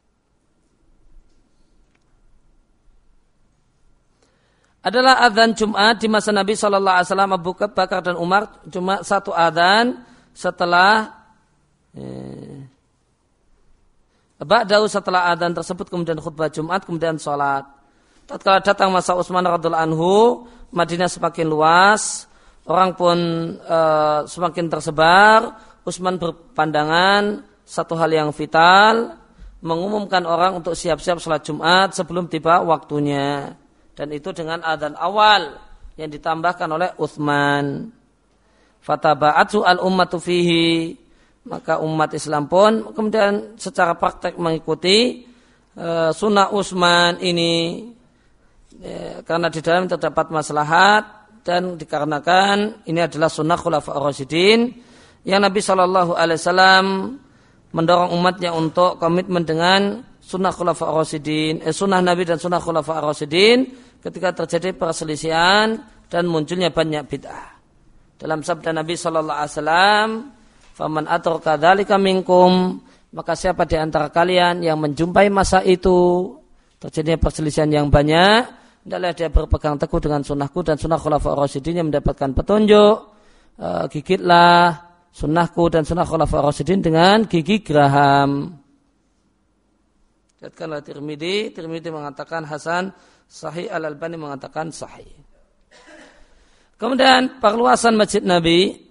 Adalah adzan Jumat di masa Nabi shallallahu alaihi wasallam, Abu Bakar dan Umar, cuma satu adzan setelah eh, ba'dahu, setelah adzan tersebut kemudian khutbah Jumat, kemudian salat. Tatkala datang masa Utsman radhiyallahu anhu, Madinah semakin luas, orang pun uh, semakin tersebar. Utsman berpandangan satu hal yang vital, mengumumkan orang untuk siap-siap salat Jumat sebelum tiba waktunya. Dan itu dengan adzan awal yang ditambahkan oleh Utsman. Fataba'atu al-ummatu fihi, maka umat Islam pun kemudian secara praktek mengikuti uh, sunnah Utsman ini, ya, karena di dalam terdapat maslahat. Dan dikarenakan ini adalah sunnah khulafa'ur rasyidin yang Nabi shallallahu alaihi wasallam mendorong umatnya untuk komitmen dengan sunnah khulafa'ur rasyidin, eh, sunnah Nabi dan sunnah khulafa'ur rasyidin ketika terjadi perselisihan dan munculnya banyak bid'ah. Dalam sabda Nabi shallallahu alaihi wasallam, "Faman atraka dzalika minkum," maka siapa di antara kalian yang menjumpai masa itu terjadinya perselisihan yang banyak, hendaklah dia berpegang teguh dengan sunnahku dan sunnah khulafa'ur rasyidin yang mendapatkan petunjuk. E, gigitlah sunnahku dan sunnah khulafa'ur rasyidin dengan gigi geraham. Lihatkanlah Tirmidzi, Tirmidzi mengatakan hasan, sahih, Al-Albani mengatakan sahih. Kemudian perluasan Masjid Nabi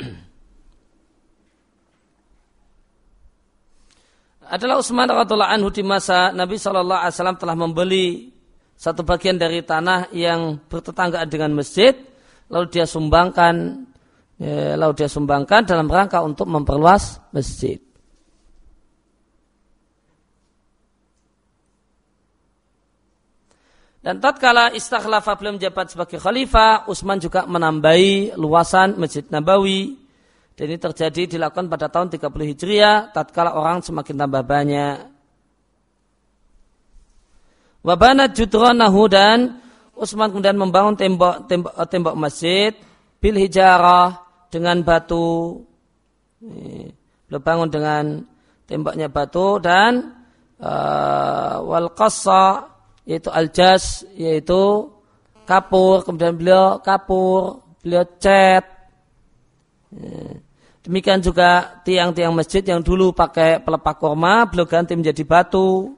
adalah Utsman radhiyallahu anhu di masa Nabi shallallahu alaihi wasallam telah membeli satu bagian dari tanah yang bertetanggaan dengan masjid, lalu dia sumbangkan, ya, lalu dia sumbangkan dalam rangka untuk memperluas masjid. Dan tatkala istakhlafa, belum menjabat sebagai khalifah, Utsman juga menambahi luasan Masjid Nabawi. Dan ini terjadi dilakukan pada tahun tiga puluh Hijriah, tatkala orang semakin tambah banyak. Wabana judranahu, dan Utsman kemudian membangun tembok tembok, tembok masjid bil hijarah, dengan batu. Beliau bangun dengan temboknya batu, dan uh, wal qassa, yaitu aljas, yaitu kapur. Kemudian beliau kapur, beliau cat. Demikian juga tiang-tiang masjid yang dulu pakai pelepah kurma, beliau ganti menjadi batu.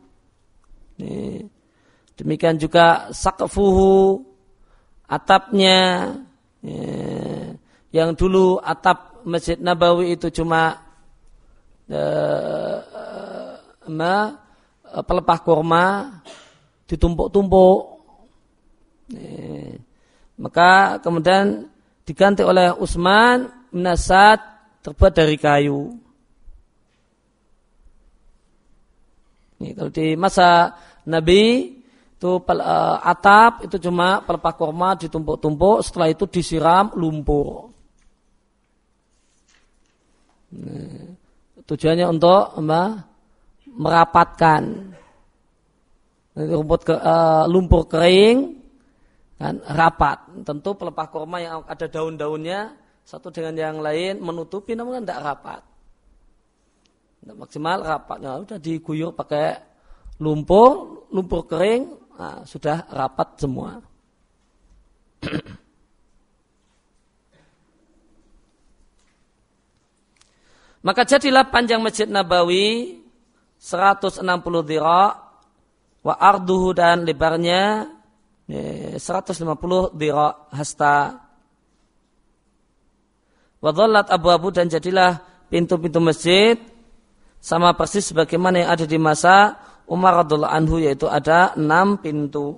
Demikian juga saqfuhu, atapnya, ya, yang dulu atap Masjid Nabawi itu cuma uh, uh, pelepah kurma ditumpuk-tumpuk, ya, maka kemudian diganti oleh Utsman minasat, terbuat dari kayu. Ini kalau di masa Nabi itu uh, atap itu cuma pelepah kurma ditumpuk-tumpuk, setelah itu disiram lumpur. Nah, tujuannya untuk apa? Merapatkan rumput ke, uh, lumpur kering kan rapat. Tentu pelepah kurma yang ada daun-daunnya satu dengan yang lain menutupi, namun tidak rapat. Tidak maksimal rapatnya, sudah diguyur pakai lumpur, lumpur kering. Nah, sudah rapat semua. Maka jadilah panjang Masjid Nabawi seratus enam puluh dhira' wa arduhu dan lebarnya seratus lima puluh dhira' hasta. Wa dhallat abwabu dan jadilah pintu-pintu masjid sama persis sebagaimana yang ada di masa Umar radhiyallahu anhu, yaitu ada enam pintu.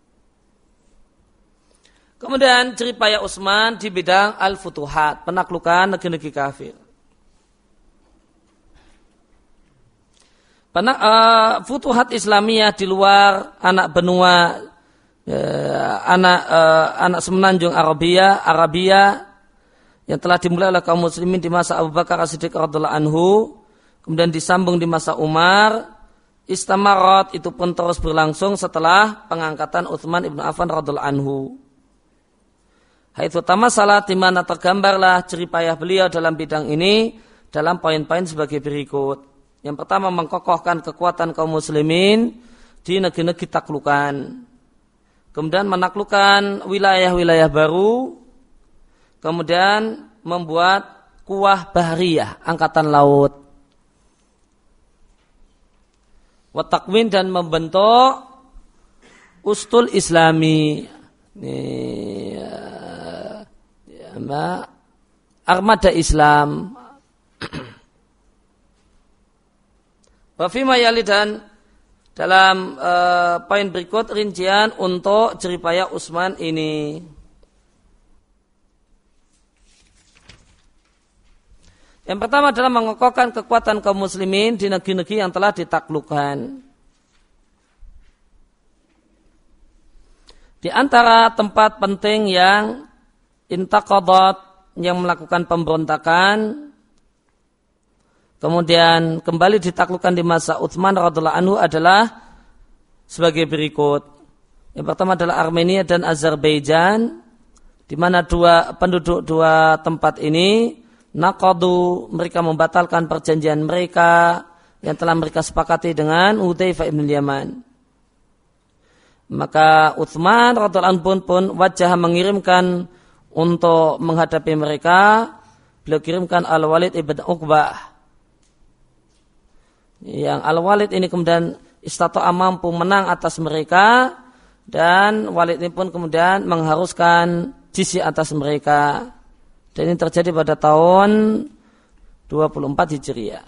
Kemudian jeripaya Utsman di bidang al-futuhat, penaklukan negeri-negeri kafir. Penak, uh, futuhat Islamiyah di luar anak benua, uh, anak uh, anak semenanjung Arabia, Arabia yang telah dimulai oleh kaum muslimin di masa Abu Bakar As-Siddiq radhiyallahu anhu, kemudian disambung di masa Umar, istamarat itu pun terus berlangsung setelah pengangkatan Utsman ibn Affan radhiyallahu anhu. Haitsu tamasalat di mana tergambarlah jeripayah beliau dalam bidang ini dalam poin-poin sebagai berikut. Yang pertama, mengkokohkan kekuatan kaum muslimin di negeri-negeri taklukan. Kemudian menaklukkan wilayah-wilayah baru. Kemudian membuat kuwah bahriyah, angkatan laut. Watakwin dan membentuk ustul Islami. Ini, ya, ya, armada Islam. Wafima yali dan dalam uh, poin berikut rincian untuk jeripaya Utsman ini. Yang pertama adalah mengokohkan kekuatan kaum muslimin di negeri-negeri yang telah ditaklukkan. Di antara tempat penting yang intaqadat, yang melakukan pemberontakan, kemudian kembali ditaklukkan di masa Utsman radhiyallahu anhu adalah sebagai berikut. Yang pertama adalah Armenia dan Azerbaijan, di mana dua penduduk dua tempat ini naqadu, mereka membatalkan perjanjian mereka yang telah mereka sepakati dengan Hudzaifah bin Yaman. Maka Utsman radhiyallahu anhu pun wajah mengirimkan untuk menghadapi mereka, beliau kirimkan Al-Walid ibn Uqbah. Yang Al-Walid ini kemudian istata'a mampu menang atas mereka, dan Walid ini pun kemudian mengharuskan jizya atas mereka. Dan ini terjadi pada tahun dua puluh empat Hijriah.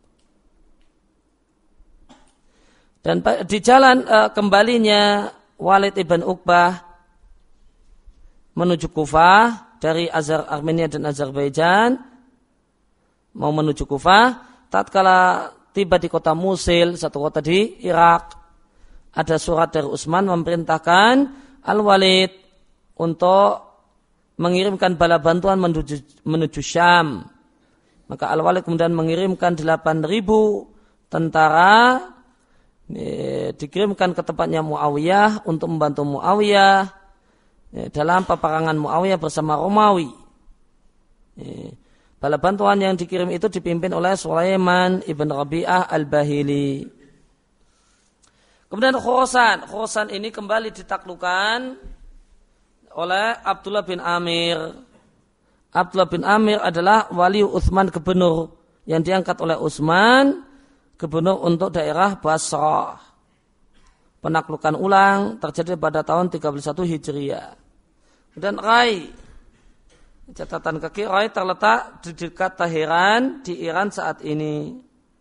Dan di jalan uh, kembalinya Walid ibn Uqbah menuju Kufah dari Azar, Armenia dan Azerbaijan, mau menuju Kufah, tatkala tiba di kota Musil, satu kota di Irak, ada surat dari Utsman memerintahkan Al-Walid untuk mengirimkan bala bantuan menuju, menuju Syam. Maka Al-Walid kemudian mengirimkan delapan ribu tentara, e, dikirimkan ke tempatnya Muawiyah untuk membantu Muawiyah e, dalam peperangan Muawiyah bersama Romawi. E, Bala bantuan yang dikirim itu dipimpin oleh Sulaiman ibn Rabi'ah al-Bahili. Kemudian Khurasan. Khurasan ini kembali ditaklukkan oleh Abdullah bin Amir. Abdullah bin Amir adalah wali Utsman, gubernur yang diangkat oleh Utsman, gubernur untuk daerah Basrah. Penaklukan ulang terjadi pada tahun tiga puluh satu Hijriah. Dan Rai, catatan kaki, Rai terletak di dekat Teheran di Iran saat ini.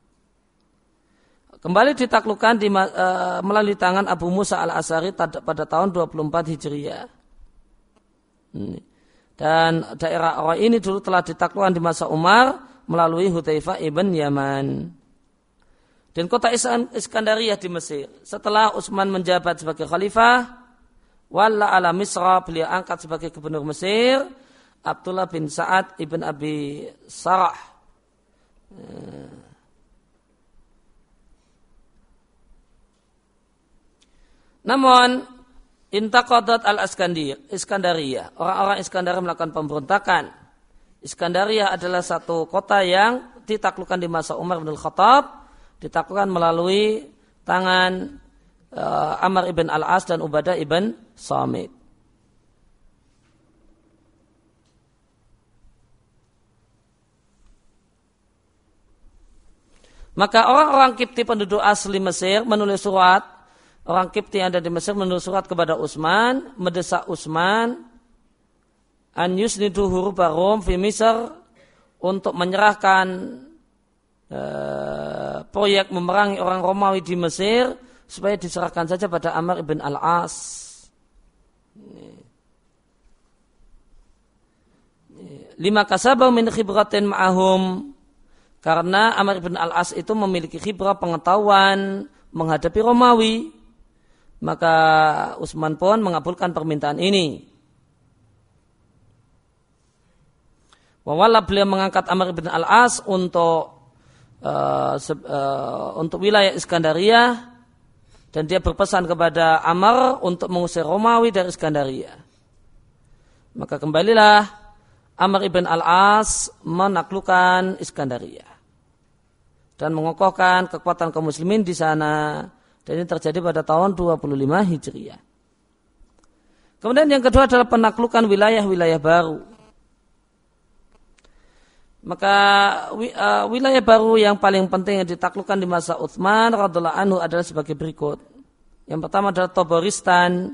Kembali ditaklukkan di, uh, melalui tangan Abu Musa al-Asy'ari pada tahun dua puluh empat Hijriah. Dan daerah Rai ini dulu telah ditaklukkan di masa Umar melalui Hudzaifah ibn Yaman. Dan kota Iskandariyah di Mesir. Setelah Utsman menjabat sebagai khalifah, walla ala Misra, beliau angkat sebagai gubernur Mesir Abdullah bin Sa'ad ibn Abi Sarah. Namun intaqadat al-Iskandir, Iskandariyah, orang-orang Iskandar melakukan pemberontakan. Iskandariyah adalah satu kota yang ditaklukkan di masa Umar bin Khattab, ditaklukkan melalui tangan uh, Amr ibn al-As dan Ubadah ibn Samit. Maka orang-orang Kipti penduduk asli Mesir menulis surat, orang Kipti yang ada di Mesir menulis surat kepada Utsman, mendesak Utsman an yusnidu hurubarum fi Misr, untuk menyerahkan uh, proyek memerangi orang Romawi di Mesir supaya diserahkan saja pada Amr ibn al-As. Lima kasabah min khibratin ma'ahum, karena Amr ibn al-As itu memiliki khibrah pengetahuan menghadapi Romawi. Maka Utsman pun mengabulkan permintaan ini. Wawala, beliau mengangkat Amr ibn al-As untuk uh, se- uh, untuk wilayah Iskandaria, dan dia berpesan kepada Amr untuk mengusir Romawi dari Iskandaria. Maka kembalilah Amr ibn al-As menaklukkan Iskandaria dan mengokohkan kekuatan kaum muslimin di sana. Dan ini terjadi pada tahun dua puluh lima Hijriah. Kemudian yang kedua adalah penaklukan wilayah-wilayah baru. Maka wilayah baru yang paling penting yang ditaklukkan di masa Utsman radhiyallahu anhu adalah sebagai berikut. Yang pertama adalah Tabaristan,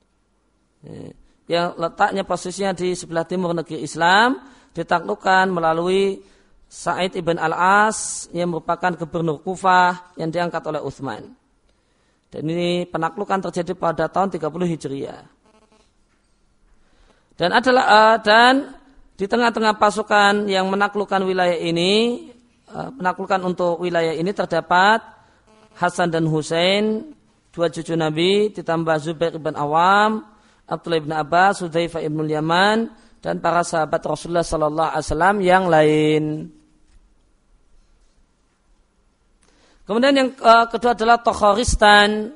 yang letaknya posisinya di sebelah timur negeri Islam, ditaklukkan melalui Sa'id ibn al-As yang merupakan gubernur Kufah yang diangkat oleh Utsman. Dan ini penaklukan terjadi pada tahun tiga puluh Hijriah. Dan adalah uh, dan di tengah-tengah pasukan yang menaklukkan wilayah ini, uh, penaklukan untuk wilayah ini terdapat Hasan dan Husain, dua cucu Nabi, ditambah Zubair ibn Awam, Abdullah ibn Abbas, Hudzaifah ibn Yaman, dan para sahabat Rasulullah sallallahu alaihi wasallam yang lain. Kemudian yang uh, kedua adalah Takharistan,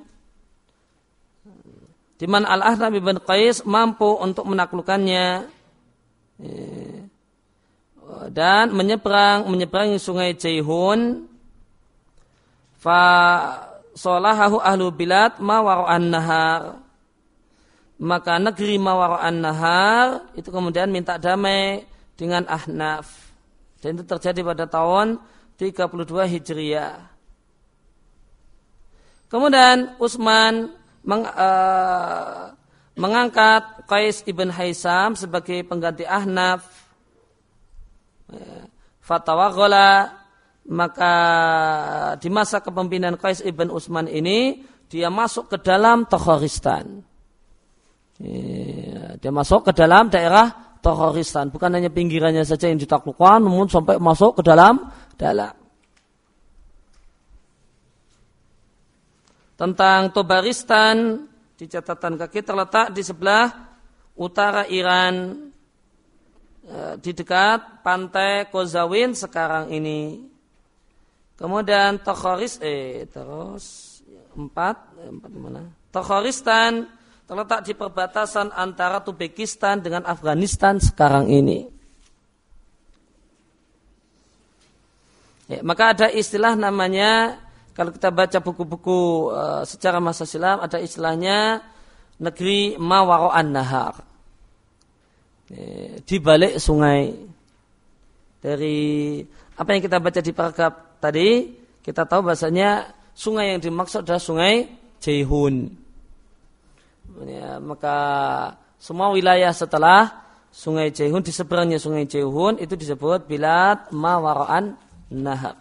di mana Al-Ahnaf bin Qais mampu untuk menaklukkannya dan menyeberang menyeberangi sungai Jaihun. Fa salahahu ahlu bilad ma wara'an nahar. Maka negeri ma wara'an nahar itu kemudian minta damai dengan Ahnaf. Dan itu terjadi pada tahun tiga puluh dua Hijriah. Kemudian Utsman meng, uh, mengangkat Qais ibn Haisam sebagai pengganti Ahnaf. Fatawaghala, maka di masa kepemimpinan Qais ibn Utsman ini dia masuk ke dalam Takharistan. Dia masuk ke dalam daerah Takharistan, bukan hanya pinggirannya saja yang ditaklukkan, namun sampai masuk ke dalam dalam. Tentang Tabaristan, di catatan kaki terletak di sebelah utara Iran, di dekat pantai Kozawin sekarang ini. Kemudian Takharis, eh terus empat, empat mana? Takharistan terletak di perbatasan antara Uzbekistan dengan Afghanistan sekarang ini. Ya, maka ada istilah namanya, kalau kita baca buku-buku uh, sejarah masa silam, ada istilahnya negeri Mawaro'an Nahar, di balik sungai. Dari apa yang kita baca di paragraf tadi, kita tahu bahasanya sungai yang dimaksud adalah sungai Jaihun. Ya, maka semua wilayah setelah sungai Jaihun, di seberangnya sungai Jaihun itu disebut bilad Mawaro'an Nahar.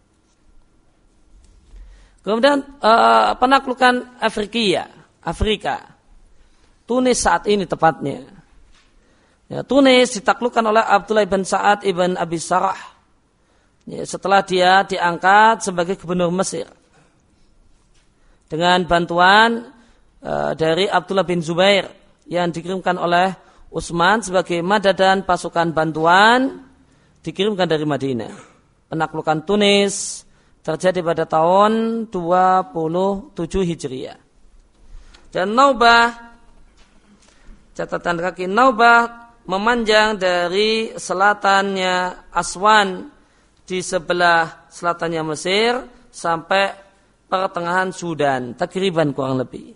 Kemudian uh, penaklukan Afrikia, Afrika, Tunis saat ini tepatnya. Ya, Tunis ditaklukkan oleh Abdullah bin Sa'ad ibn Abi Sarah. Ya, setelah dia diangkat sebagai gubernur Mesir dengan bantuan uh, dari Abdullah bin Zubair yang dikirimkan oleh Utsman sebagai madadan pasukan bantuan dikirimkan dari Madinah. Penaklukan Tunis terjadi pada tahun dua puluh tujuh Hijriah. Dan Naubah, catatan kaki Naubah memanjang dari selatannya Aswan di sebelah selatannya Mesir sampai pertengahan Sudan, takriban kurang lebih.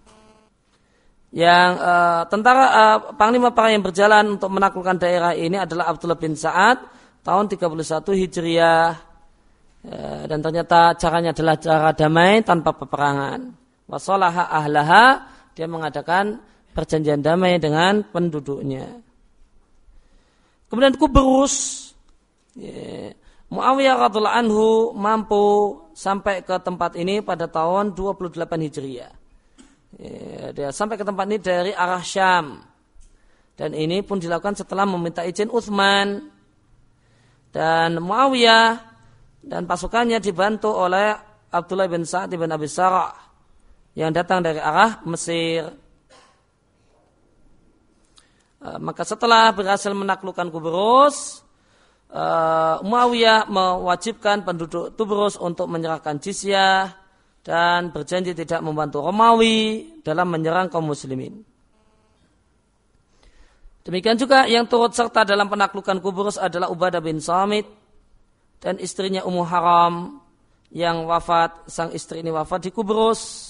Yang uh, tentara uh, panglima perang yang berjalan untuk menaklukkan daerah ini adalah Abdullah bin Sa'ad tahun tiga puluh satu Hijriah. dan ternyata caranya adalah cara damai tanpa peperangan. Wasolaha ahlaha, dia mengadakan perjanjian damai dengan penduduknya. Kemudian Kubrus, ya, Muawiyah radhiallahu anhu mampu sampai ke tempat ini pada tahun dua puluh delapan Hijriah. Ya, dia sampai ke tempat ini dari arah Syam. Dan ini pun dilakukan setelah meminta izin Utsman. Dan Muawiyah dan pasukannya dibantu oleh Abdullah bin Sa'ad bin Abi Sarah yang datang dari arah Mesir. Maka setelah berhasil menaklukkan Kubrus, Muawiyah mewajibkan penduduk Tubrus untuk menyerahkan jizyah dan berjanji tidak membantu Romawi dalam menyerang kaum muslimin. Demikian juga yang turut serta dalam penaklukan Kubrus adalah Ubadah bin Samit dan istrinya Ummu Haram yang wafat, sang istri ini wafat di Kubrus.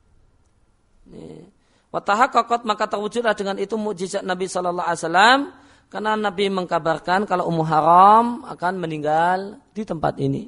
Watahaqqaqat, maka terwujudlah dengan itu mukjizat Nabi sallallahu alaihi wasallam, karena Nabi mengkabarkan kalau Ummu Haram akan meninggal di tempat ini.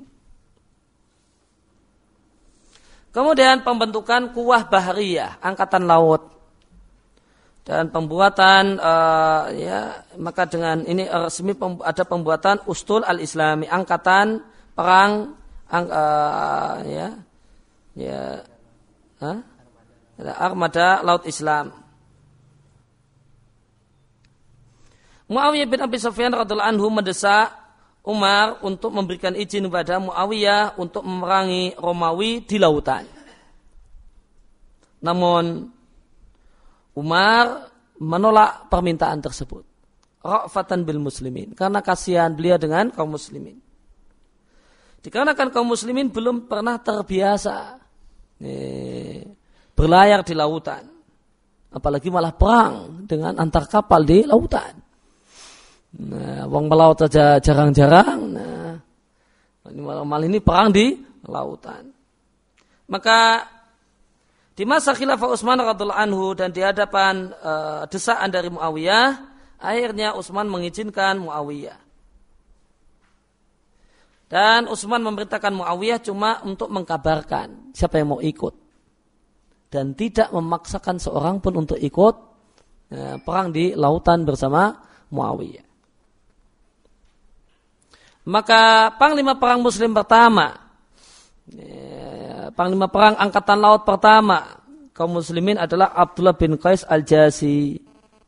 Kemudian pembentukan Quwah Bahriyah, angkatan laut, dan pembuatan uh, ya maka dengan ini resmi pem, ada pembuatan Ustul al-Islami, angkatan perang ang, uh, ya ya huh? armada laut Islam. Muawiyah bin Abi Sufyan radhiallahu anhu mendesak Umar untuk memberikan izin kepada Muawiyah untuk memerangi Romawi di lautan. Namun Umar menolak permintaan tersebut. Ra'fatan bil muslimin, karena kasihan beliau dengan kaum muslimin. Dikarenakan kaum muslimin belum pernah terbiasa eh, berlayar di lautan, apalagi malah perang dengan antar kapal di lautan. Nah, wong melaut saja jarang-jarang. Nah, malah ini perang di lautan. Maka di masa khilafah Utsman radhiallahu anhu dan di hadapan uh, desakan dari Muawiyah, akhirnya Utsman mengizinkan Muawiyah. Dan Utsman memerintahkan Muawiyah cuma untuk mengkabarkan siapa yang mau ikut, dan tidak memaksakan seorang pun untuk ikut uh, perang di lautan bersama Muawiyah. Maka panglima perang Muslim pertama, panglima perang angkatan laut pertama kaum muslimin adalah Abdullah bin Qais al-Jazi.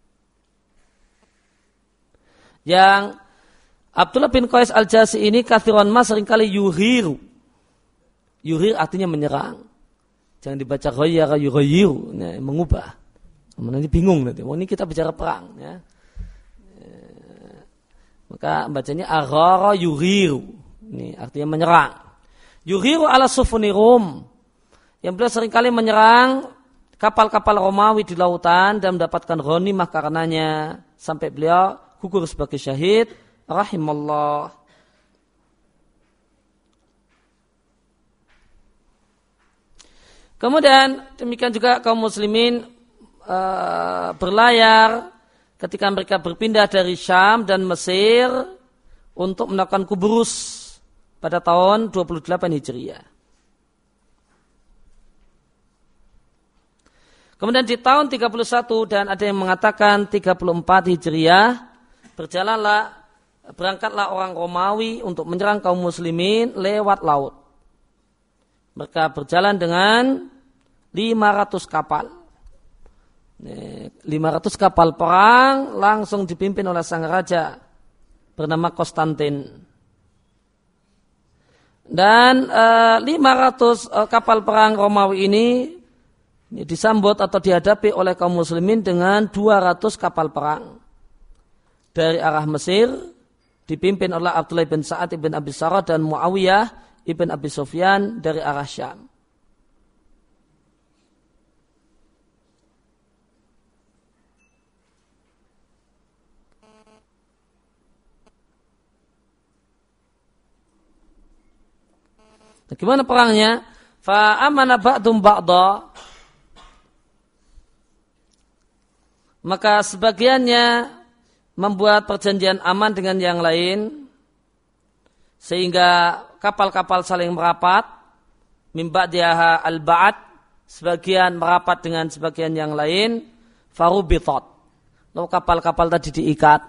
Yang Abdullah bin Qais al-Jazi ini kathiran ma seringkali yuhiru. Yuhir artinya menyerang. Jangan dibaca ghayyara yughayyiru, nah, mengubah. Nanti bingung nanti. Oh, ini kita bicara perang, ya. Maka bacanya aghara yuhiru. Ini artinya menyerang. Yuhiru ala sufuni Rum, yang beliau seringkali menyerang kapal-kapal Romawi di lautan dan mendapatkan ghanimah karenanya sampai beliau gugur sebagai syahid rahimallah. Kemudian demikian juga kaum muslimin uh, berlayar ketika mereka berpindah dari Syam dan Mesir untuk melakukan Kubrus pada tahun dua puluh delapan Hijriah. Kemudian di tahun tiga puluh satu dan ada yang mengatakan tiga puluh empat Hijriah, berjalanlah, berangkatlah orang Romawi untuk menyerang kaum muslimin lewat laut. Mereka berjalan dengan lima ratus kapal. lima ratus kapal perang langsung dipimpin oleh sang raja bernama Konstantin. Dan uh, lima ratus uh, kapal perang Romawi ini, ini disambut atau dihadapi oleh kaum muslimin dengan dua ratus kapal perang dari arah Mesir dipimpin oleh Abdullah bin Sa'ad bin Abi Sarah dan Muawiyah ibn Abi Sufyan dari arah Syam. Bagaimana perangnya? Fa amana ba'dum ba'da. Maka sebagiannya membuat perjanjian aman dengan yang lain, sehingga kapal-kapal saling merapat, mimba diaha al-ba'ad, sebagian merapat dengan sebagian yang lain, farubitat. Lalu kapal-kapal tadi diikat.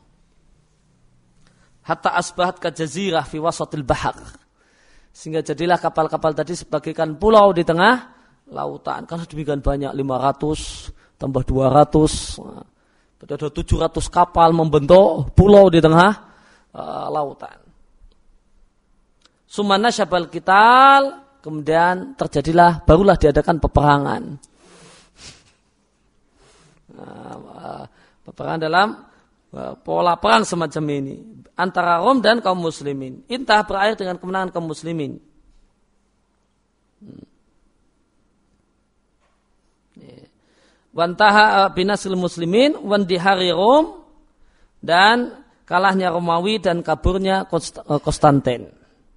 Hatta asbahat ka jazirah fi wasatil bahar. Sehingga jadilah kapal-kapal tadi sebagaikan pulau di tengah lautan. Karena demikian banyak, lima ratus tambah dua ratus. Ada tujuh ratus kapal membentuk pulau di tengah uh, lautan. Sumana syabal kital, kemudian terjadilah, barulah diadakan peperangan. Uh, peperangan dalam uh, pola perang semacam ini antara Rom dan kaum muslimin. Intah berakhir dengan kemenangan kaum muslimin. Hmm. Yeah. Wantaha binasil muslimin wandihari Rom, dan kalahnya Romawi dan kaburnya Konstantin.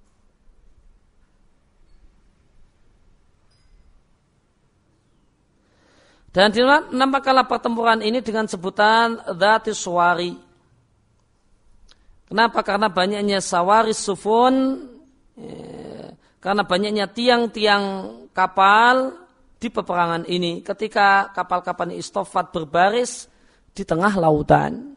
Dan nampaklah pertempuran ini dengan sebutan Dzatis Suwari. Kenapa? Karena banyaknya sawaris sufun, karena banyaknya tiang-tiang kapal di peperangan ini ketika kapal-kapal istofat berbaris di tengah lautan.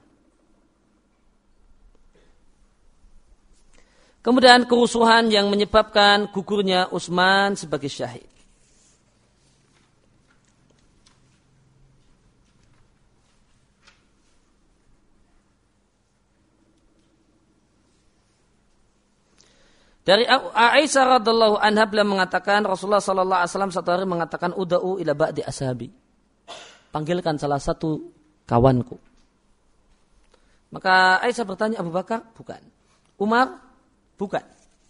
Kemudian kerusuhan yang menyebabkan gugurnya Utsman sebagai syahid. Dari Aisyah radhiallahu anha beliau mengatakan Rasulullah sallallahu alaihi wasallam satu hari mengatakan uda'u ila ba'di ashabi. Panggilkan salah satu kawanku. Maka Aisyah bertanya, Abu Bakar? Bukan. Umar? Bukan.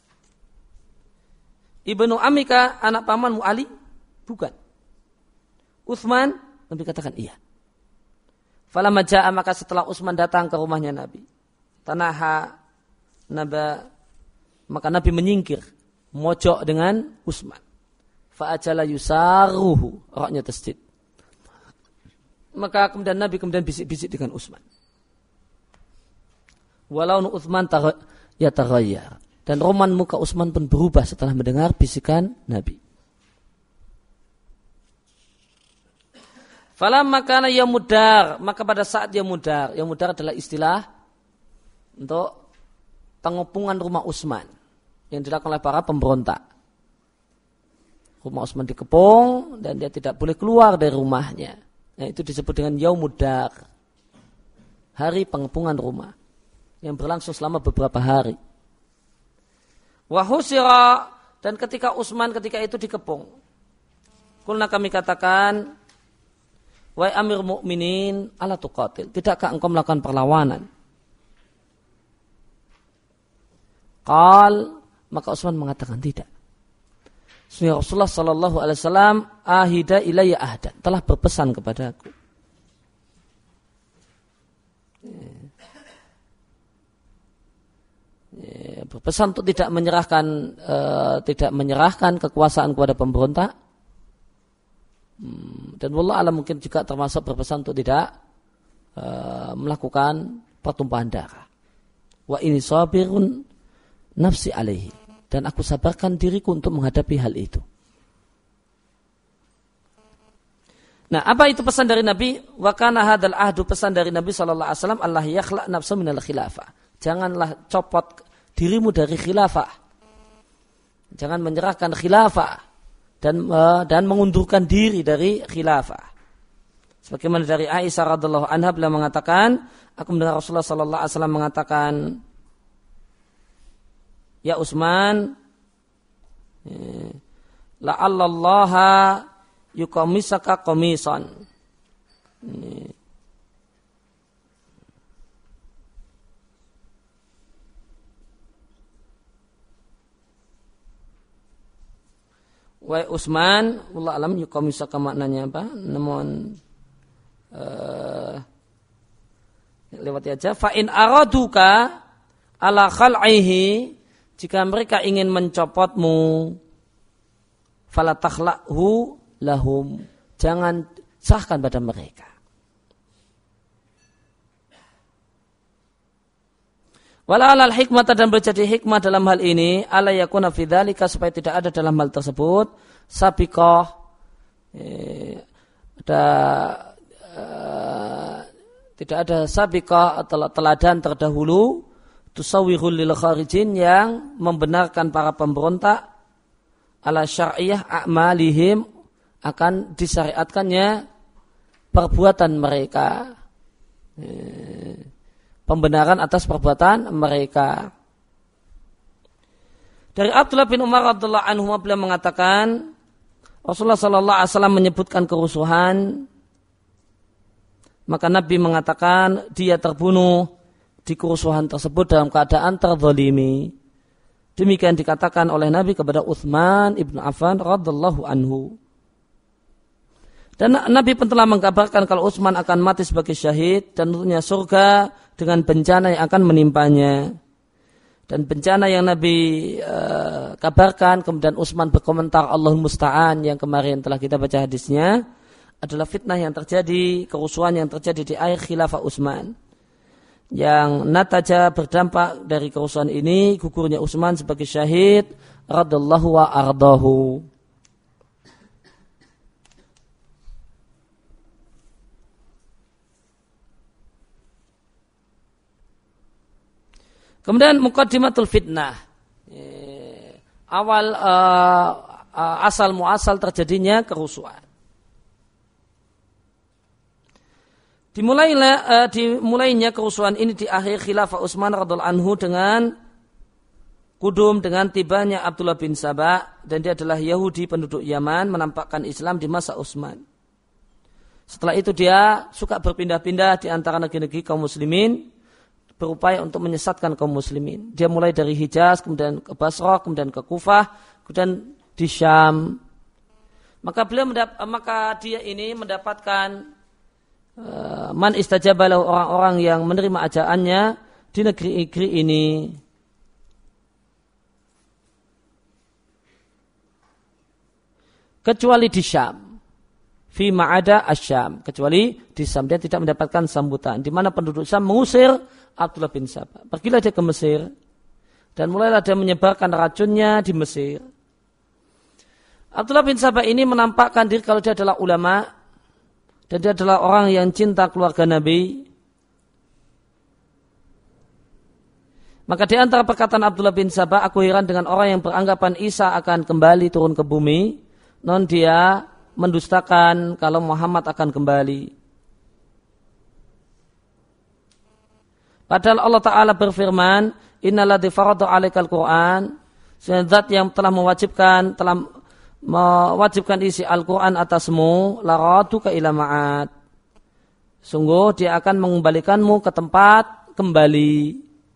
Ibnu Amika, anak pamanmu Ali? Bukan. Utsman? Nabi katakan iya. Falamma ja'a, maka setelah Utsman datang ke rumahnya Nabi, tanaha naba, maka Nabi menyingkir, mojok dengan Utsman. Fa'ajala yusaruhu, roknya tasdid. Maka kemudian Nabi kemudian bisik-bisik dengan Utsman. Walau Utsman yataghayyar, dan roman muka Utsman pun berubah setelah mendengar bisikan Nabi. Falamma kana yamudar, maka pada saat yamudar, yamudar adalah istilah untuk pengepungan rumah Utsman yang dilakukan oleh para pemberontak. Rumah Utsman dikepung dan dia tidak boleh keluar dari rumahnya. Nah, itu disebut dengan yaumudar, hari pengepungan rumah, yang berlangsung selama beberapa hari. Wahusira, dan ketika Utsman ketika itu dikepung, kulna kami katakan, wahai Amir Mukminin, ala tuqatil, tidakkah engkau melakukan perlawanan? Qal, maka Utsman mengatakan tidak. Sesungguhnya Rasulullah sallallahu alaihi wasallam ahida ilayya ahdan, telah berpesan kepadaku. Ya, berpesan untuk tidak menyerahkan uh, tidak menyerahkan kekuasaan kepada pemberontak. Hmm, dan wallah alam mungkin juga termasuk berpesan untuk tidak uh, melakukan pertumpahan darah. Wa ini sabirun nafsi alaihi, dan aku sabarkan diriku untuk menghadapi hal itu. Nah, apa itu pesan dari Nabi? Wa kana hadzal ahdu, pesan dari Nabi sallallahu alaihi wasallam, Allah yakhlaq nafsa minal khilafah. Janganlah copot dirimu dari khilafah. Jangan menyerahkan khilafah dan uh, dan mengundurkan diri dari khilafah. Sebagaimana dari Aisyah radhiallahu anha beliau mengatakan, aku mendengar Rasulullah sallallahu alaihi wasallam mengatakan, ya Utsman, la'allallaha yuqamisaka qamisan. Wahai Utsman, wallahu alam yuqamisaka maknanya apa? Namun uh, lewati aja. Fa in araduka ala khal'ihi, jika mereka ingin mencopotmu, fala takhla'hu lahum, jangan sahkan pada mereka. Wala alal hikmah dan berjadi hikmah dalam hal ini ala yakuna fi dzalika supaya tidak ada dalam hal tersebut sabiqah eh, ada eh, tidak ada sabiqah atau teladan terdahulu tusawwirul lil kharijin yang membenarkan para pemberontak ala syar'iyah a'malihim akan disyariatkannya perbuatan mereka. Pembenaran atas perbuatan mereka. Dari Abdullah bin Umar radhiyallahu anhu beliau mengatakan Rasulullah sallallahu alaihi wasallam menyebutkan kerusuhan, maka Nabi mengatakan dia terbunuh di kerusuhan tersebut dalam keadaan terzalimi. Demikian dikatakan oleh Nabi kepada Utsman ibn Affan radhiyallahu anhu. Dan Nabi pun telah mengkabarkan kalau Utsman akan mati sebagai syahid dan tentunya surga dengan bencana yang akan menimpanya. Dan bencana yang Nabi uh, kabarkan, kemudian Utsman berkomentar Allahul Musta'an yang kemarin telah kita baca hadisnya, adalah fitnah yang terjadi, kerusuhan yang terjadi di akhir khilafah Utsman. Yang nataja berdampak dari kerusuhan ini gugurnya Utsman sebagai syahid radhiyallahu wa ardahu. Kemudian muqaddimatul fitnah. Awal uh, uh, asal muasal terjadinya kerusuhan. Dimulailah uh, dimulainya kerusuhan ini di akhir khilafah Utsman radhiyallahu anhu dengan kudum dengan tibanya Abdullah bin Sabah, dan dia adalah Yahudi penduduk Yaman menampakkan Islam di masa Utsman. Setelah itu dia suka berpindah-pindah di antara negeri-negeri kaum muslimin, berupaya untuk menyesatkan kaum muslimin. Dia mulai dari Hijaz, kemudian ke Basrah, kemudian ke Kufah, kemudian di Syam. Maka beliau mendap- maka dia ini mendapatkan uh, man istajabalahu, orang-orang yang menerima ajaannya di negeri-negeri ini. Kecuali di Syam. Fi ma'ada asyam, kecuali di Syam dia tidak mendapatkan sambutan, di mana penduduk Syam mengusir Abdullah bin Sabah. Pergilah dia ke Mesir dan mulailah dia menyebarkan racunnya di Mesir. Abdullah bin Sabah ini menampakkan diri kalau dia adalah ulama dan dia adalah orang yang cinta keluarga Nabi. Maka di antara perkataan Abdullah bin Sabah, aku heran dengan orang yang beranggapan Isa akan kembali turun ke bumi, non dia mendustakan kalau Muhammad akan kembali. Padahal Allah Ta'ala berfirman, Innaladzi farada 'alaikal Qur'an, zat yang telah mewajibkan telah mewajibkan isi Al-Qur'an atasmu, laraduka ila ma'ad. Sungguh dia akan mengembalikanmu ke tempat kembali.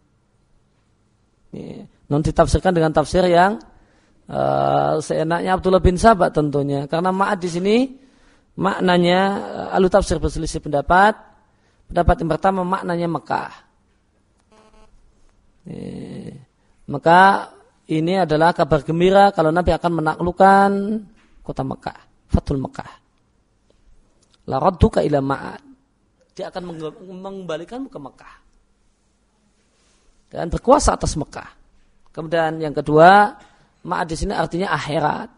Non ditafsirkan dengan tafsir yang uh, seenaknya Abdullah bin Sabah tentunya, karena ma'ad di sini maknanya uh, ahli tafsir berselisih pendapat. Pendapat yang pertama maknanya Mekah. Eh, maka ini adalah kabar gembira kalau Nabi akan menaklukkan kota Mekah, Fathul Mekah. La radduka ila ma'ad. Dia akan mengembalikanmu ke Mekah dan berkuasa atas Mekah. Kemudian yang kedua, ma'ad di sini artinya akhirat.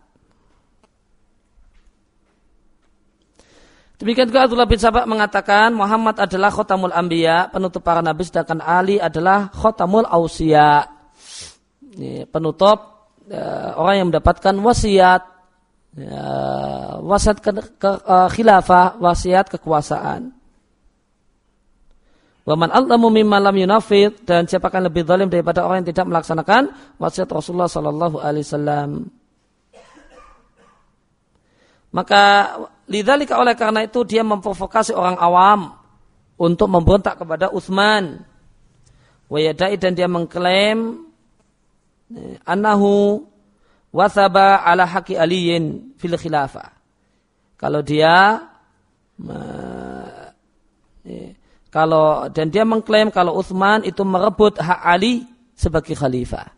Demikian juga Abdullah bin Sabah mengatakan Muhammad adalah khotamul anbiya, penutup para nabi, sedangkan Ali adalah khotamul ausiya, penutup uh, orang yang mendapatkan wasiat, uh, wasiat ke, ke, uh, khilafah, wasiat kekuasaan. Wa man allamu mimma lam yunafid, dan siapakah lebih zalim daripada orang yang tidak melaksanakan wasiat Rasulullah sallallahu alaihi wasallam. Maka lidzalika, oleh karena itu dia memprovokasi orang awam untuk memberontak kepada Utsman. Wa yadai, dan dia mengklaim annahu wathaba ala haqi aliyin fil khilafah. Kalau dia kalau dan dia mengklaim kalau Utsman itu merebut hak Ali sebagai khalifah.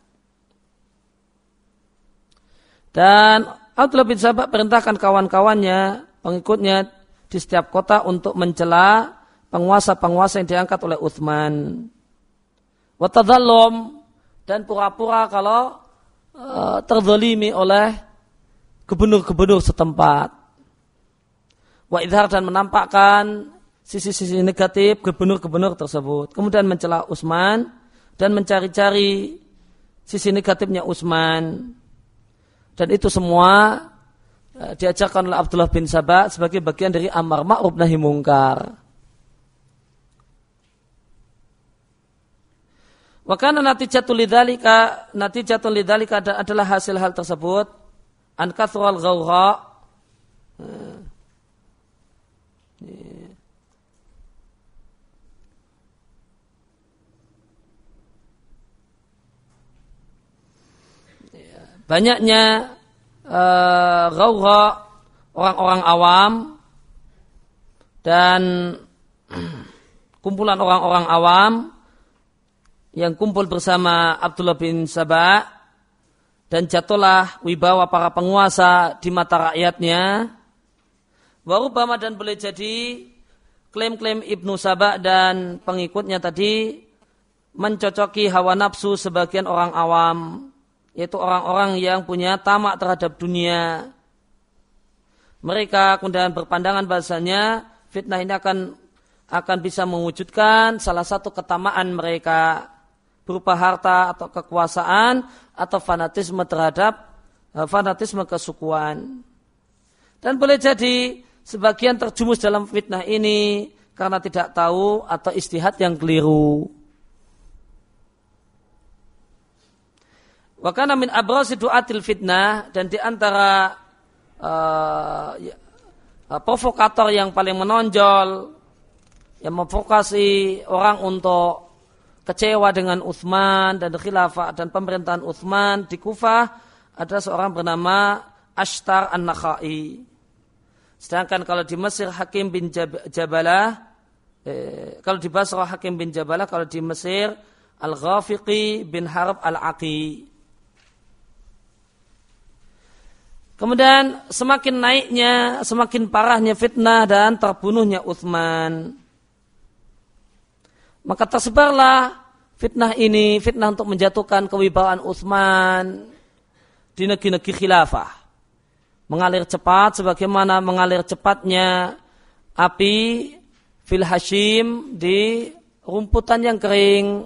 Dan Abdullah bin Sabah perintahkan kawan-kawannya, pengikutnya di setiap kota untuk mencela penguasa-penguasa yang diangkat oleh Utsman. wa tadallum, dan pura-pura kalau uh, terzalimi oleh gubernur-gubernur setempat. Wa idhar, dan menampakkan sisi-sisi negatif gubernur-gubernur tersebut. Kemudian mencela Utsman dan mencari-cari sisi negatifnya Utsman. Dan itu semua uh, diajarkan oleh Abdullah bin Sabah sebagai bagian dari amar ma'ruf nahi mungkar. Wa kana natijatul lidzalika, natijatul lidzalika adalah hasil hal tersebut an kathral ghawgha, banyaknya uh, ghawgha, orang-orang awam dan kumpulan orang-orang awam yang kumpul bersama Abdullah bin Sabah, dan jatuhlah wibawa para penguasa di mata rakyatnya. Warubama, dan boleh jadi klaim-klaim Ibnu Sabah dan pengikutnya tadi mencocoki hawa nafsu sebagian orang awam, yaitu orang-orang yang punya tamak terhadap dunia. Mereka kemudian berpandangan bahasanya fitnah ini akan akan bisa mewujudkan salah satu ketamaan mereka berupa harta atau kekuasaan atau fanatisme terhadap fanatisme kesukuan. Dan boleh jadi sebagian terjumus dalam fitnah ini karena tidak tahu atau ijtihad yang keliru. Wa kana min abrasi du'atil fitnah, dan di antara uh, provokator yang paling menonjol yang memprovokasi orang untuk kecewa dengan Utsman dan khilafah dan pemerintahan Utsman di Kufah ada seorang bernama Ashtar An-Nakhai. Sedangkan kalau di Mesir Hakim bin Jab- Jabalah, eh, kalau di Basrah Hakim bin Jabalah, kalau di Mesir Al-Ghafiqi bin Harb Al-Aqi. Kemudian semakin naiknya, semakin parahnya fitnah dan terbunuhnya Utsman. Maka tersebarlah fitnah ini, fitnah untuk menjatuhkan kewibawaan Utsman di negeri-negeri khilafah. Mengalir cepat sebagaimana mengalir cepatnya api fil hashim di rumputan yang kering.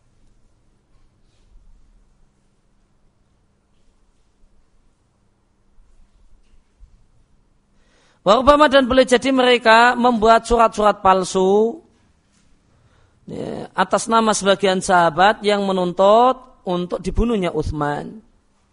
Warubama, dan boleh jadi mereka membuat surat-surat palsu ya, atas nama sebagian sahabat yang menuntut untuk dibunuhnya Utsman.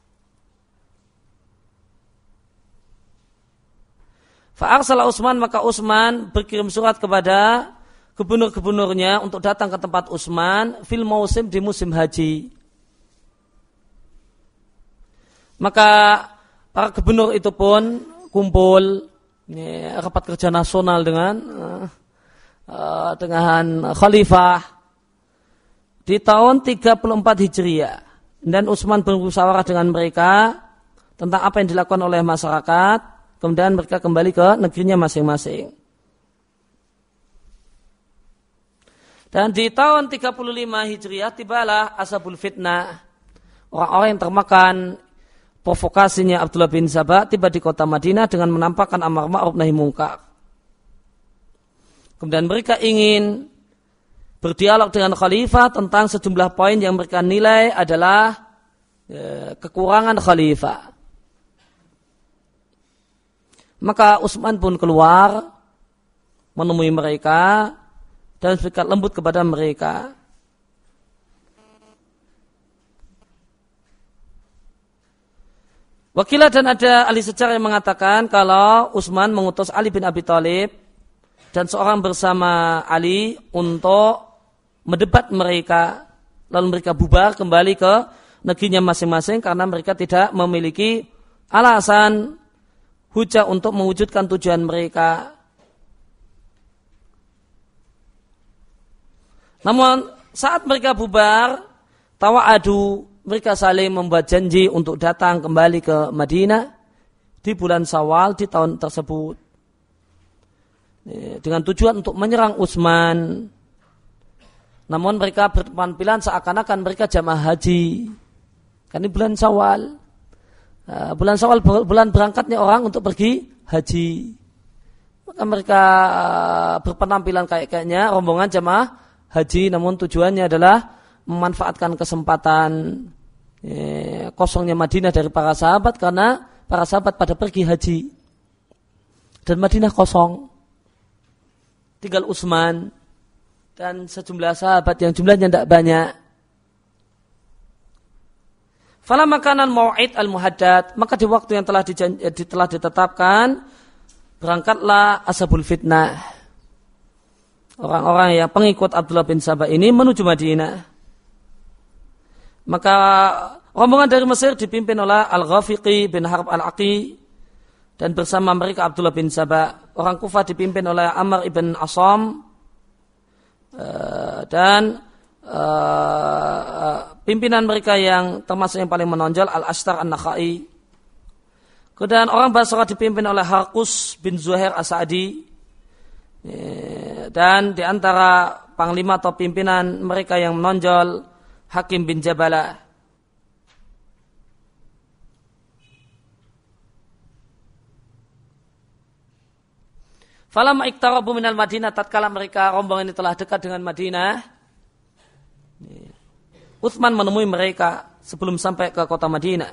Fa'arsala Utsman, maka Utsman berkirim surat kepada gubernur-gubernurnya untuk datang ke tempat Utsman fil mausim, di musim haji. Maka para gubernur itu pun kumpul, ini rapat kerja nasional dengan uh, uh, dengan khalifah di tahun tiga puluh empat Hijriah, dan Utsman bermusyawarah dengan mereka tentang apa yang dilakukan oleh masyarakat. Kemudian mereka kembali ke negerinya masing-masing. Dan di tahun tiga puluh lima Hijriah tibalah ashabul fitnah, orang-orang yang termakan provokasinya Abdullah bin Sabah, tiba di kota Madinah dengan menampakkan amar ma'ruf nahi mungkar. Kemudian mereka ingin berdialog dengan khalifah tentang sejumlah poin yang mereka nilai adalah ya, kekurangan khalifah. Maka Utsman pun keluar menemui mereka dan bersikap lembut kepada mereka. Wakilah, dan ada ahli sejarah yang mengatakan kalau Utsman mengutus Ali bin Abi Thalib dan seorang bersama Ali untuk mendebat mereka, lalu mereka bubar kembali ke negerinya masing-masing karena mereka tidak memiliki alasan hujah untuk mewujudkan tujuan mereka. Namun saat mereka bubar, tawa'adu, mereka saling membuat janji untuk datang kembali ke Madinah di bulan Syawal di tahun tersebut dengan tujuan untuk menyerang Utsman. namun mereka berpenampilan seakan-akan mereka jamaah haji. Kan ini bulan Syawal. Uh, bulan Syawal bulan berangkatnya orang untuk pergi haji. Maka mereka uh, berpenampilan kayak-kayaknya rombongan jamaah haji, namun tujuannya adalah memanfaatkan kesempatan eh, kosongnya Madinah dari para sahabat, karena para sahabat pada pergi haji dan Madinah kosong, tinggal Utsman dan sejumlah sahabat yang jumlahnya tidak banyak. Fala makanan mau'id al-muhaddad, maka di waktu yang telah, dijan- telah ditetapkan, berangkatlah ashabul fitnah, orang-orang yang pengikut Abdullah bin Sabah ini menuju Madinah. Maka rombongan dari Mesir dipimpin oleh Al-Ghafiqi bin Harb Al-Aqi, dan bersama mereka Abdullah bin Sabah. Orang Kufah dipimpin oleh Amr ibn Asam, dan Uh, pimpinan mereka yang termasuk yang paling menonjol Al-Ashtar An-Nakhai. Kemudian orang Basrah dipimpin oleh Harqus bin Zuhair As-Sa'di, dan di antara panglima atau pimpinan mereka yang menonjol Hakim bin Jabalah. Falamma iqtarabu minal Madinah, tatkala mereka rombongan ini telah dekat dengan Madinah, Utsman menemui mereka sebelum sampai ke kota Madinah.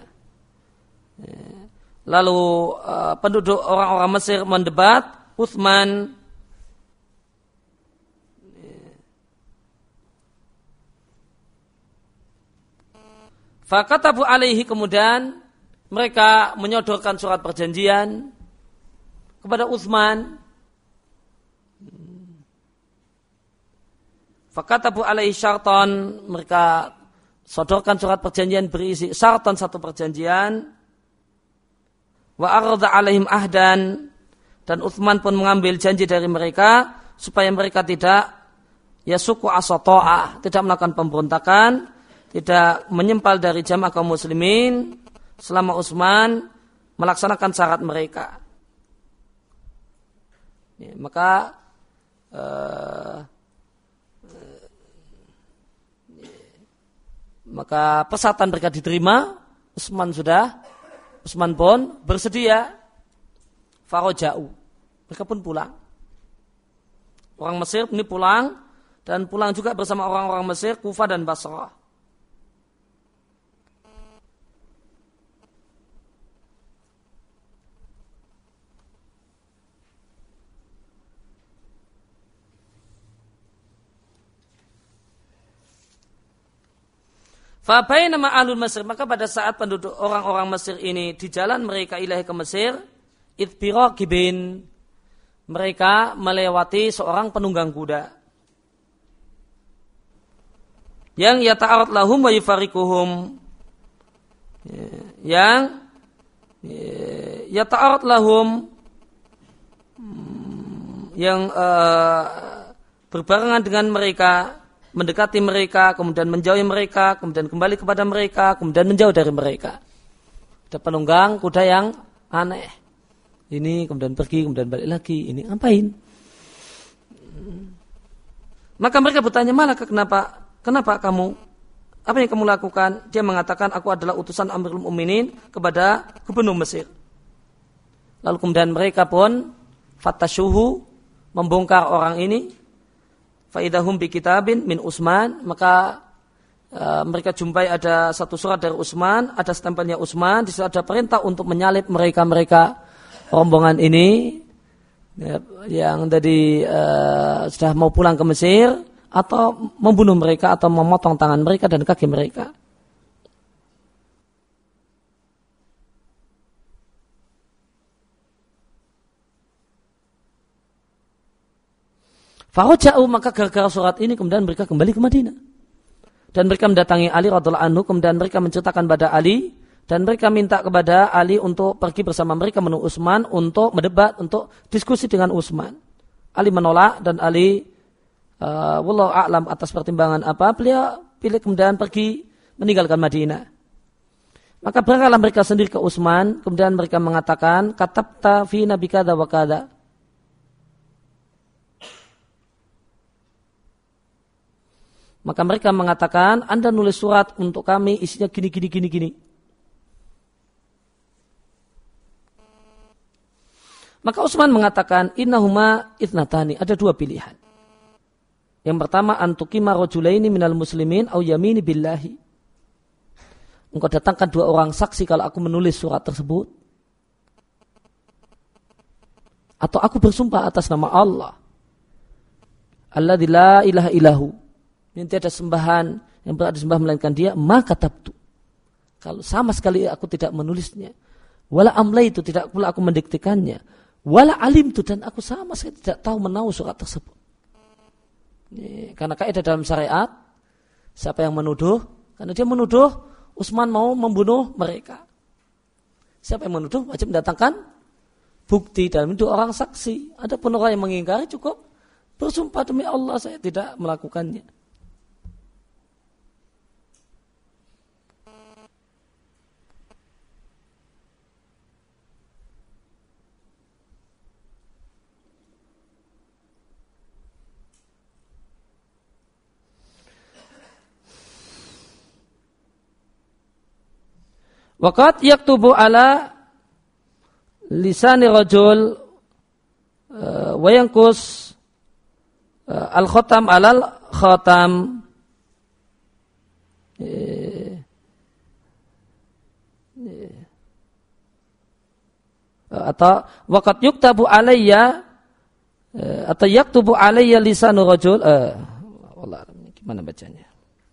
Lalu uh, penduduk orang-orang Mesir mendebat Utsman. Fakatabu alaihi, kemudian mereka menyodorkan surat perjanjian kepada Utsman. Fakatabu alaihi syarton, mereka sodorkan surat perjanjian berisi syarton, satu perjanjian. Wa arda alaihim ahdan, dan Utsman pun mengambil janji dari mereka supaya mereka tidak yasuku asato'ah, tidak melakukan pemberontakan, tidak menyempal dari jamaah kaum muslimin selama Utsman melaksanakan syarat mereka. Ya, maka uh, maka persyaratan mereka diterima. Utsman sudah, Utsman pun bersedia. Faroja'u, mereka pun pulang. Orang Mesir ini pulang, dan pulang juga bersama orang-orang Mesir, Kufah dan Basrah. Fabainama ahlul Mesir, maka pada saat penduduk orang-orang Mesir ini di jalan mereka ilahi ke Mesir, idbiraqibin, mereka melewati seorang penunggang kuda yang yata'arad lahum wa yufarikuhum, yang yata'arad lahum, yang uh, berbarengan dengan mereka, mendekati mereka, kemudian menjauhi mereka, kemudian kembali kepada mereka, kemudian menjauh dari mereka. Ada penunggang kuda yang aneh. Ini kemudian pergi, kemudian balik lagi. Ini ngapain? Maka mereka bertanya, malah kenapa? Kenapa kamu? Apa yang kamu lakukan? Dia mengatakan, aku adalah utusan Amirul Mukminin kepada gubernur Mesir. Lalu kemudian mereka pun fatashuhu, membongkar orang ini. Faidahum bi kitabin min Utsman, maka uh, mereka jumpai ada satu surat dari Utsman, ada stempelnya Utsman, di situ ada perintah untuk menyalib mereka-mereka rombongan ini ya, yang tadi uh, sudah mau pulang ke Mesir, atau membunuh mereka atau memotong tangan mereka dan kaki mereka. Faroja'u, maka gara-gara surat ini kemudian mereka kembali ke Madinah. Dan mereka mendatangi Ali radhiyallahu anhu, kemudian mereka menceritakan pada Ali, dan mereka minta kepada Ali untuk pergi bersama mereka menuju Utsman untuk mendebat, untuk diskusi dengan Utsman. Ali menolak, dan Ali uh, wallahu a'lam atas pertimbangan apa, beliau pilih kemudian pergi meninggalkan Madinah. Maka berangkatlah mereka sendiri ke Utsman, kemudian mereka mengatakan, katabta fi nabi kada wa kada. Maka mereka mengatakan, Anda nulis surat untuk kami isinya gini, gini, gini, gini. Maka Utsman mengatakan, innahuma ithnatani, ada dua pilihan. Yang pertama, antukima rajulaini minal muslimin au yamini billahi. Engkau datangkan dua orang saksi kalau aku menulis surat tersebut. Atau aku bersumpah atas nama Allah. Alladzi la ilaha illahu. Yang tiada sembahan yang berada disembah melainkan dia, maka tabtu. Kalau sama sekali aku tidak menulisnya. Wala amlaitu, tidak pula aku mendiktikannya. Wala alimtu, dan aku sama sekali tidak tahu menahu surat tersebut. Ini, karena kaidah dalam syariat, siapa yang menuduh? Karena dia menuduh Utsman mau membunuh mereka. Siapa yang menuduh wajib mendatangkan bukti dan itu orang saksi. Adapun orang yang mengingkari cukup bersumpah demi Allah saya tidak melakukannya. Waqad yaktubu ala lisani rajul uh, wa yanqus uh, al-khatam alal khatam eh, eh, atau waqad yuktabu alayya uh, atau yaktubu alayya lisanu rajul uh, wallah gimana bacanya.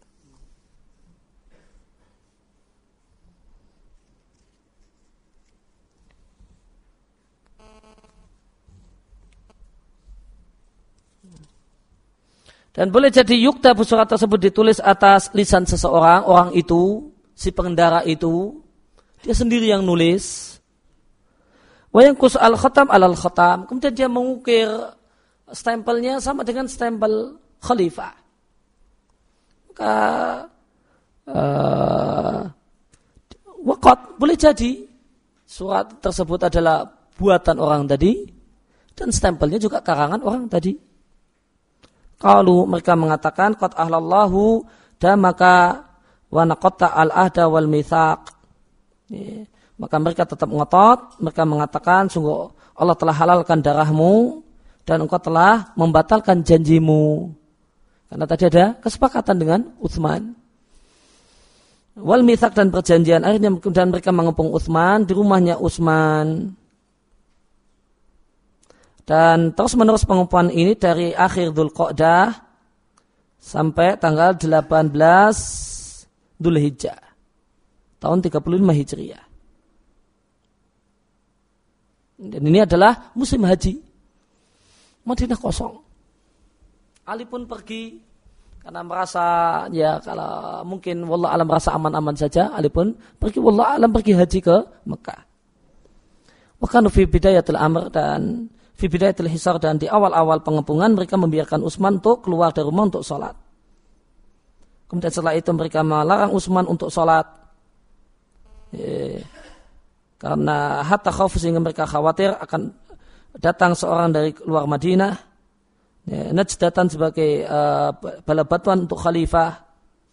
Dan boleh jadi yuktabu surat tersebut ditulis atas lisan seseorang, orang itu, si pengendara itu, dia sendiri yang nulis. Wa yanqus al-khatam alal khatam, kemudian dia mengukir stempelnya sama dengan stempel khalifah. Maka uh, waqad boleh jadi surat tersebut adalah buatan orang tadi dan stempelnya juga karangan orang tadi. Kalau mereka mengatakan qad ahlallahu damaka wa naqatta al-ahda wal mitsaq. Maka mereka tetap ngotot, mereka mengatakan sungguh Allah telah halalkan darahmu dan engkau telah membatalkan janjimu. Karena tadi ada kesepakatan dengan Utsman. Wal mitsaq dan perjanjian, akhirnya kemudian mereka mengepung Utsman di rumahnya Utsman. Dan terus menerus pengukuhan ini dari akhir Dzulqa'dah sampai tanggal delapan belas Dzulhijjah tahun tiga puluh lima Hijriah. Dan ini adalah musim haji. Madinah kosong. Ali pun pergi karena merasa ya kalau mungkin wallah alam merasa aman-aman saja, Ali pun pergi wallah alam pergi haji ke Mekah. Maka fi bidayatul amr dan fi bidayatil hisar dan di awal-awal pengepungan mereka membiarkan Utsman untuk keluar dari rumah untuk sholat. Kemudian setelah itu mereka melarang Utsman untuk sholat. Eh, karena hatta khauf sehingga mereka khawatir akan datang seorang dari luar Madinah. Eh, najdatan sebagai uh, bala batuan untuk khalifah.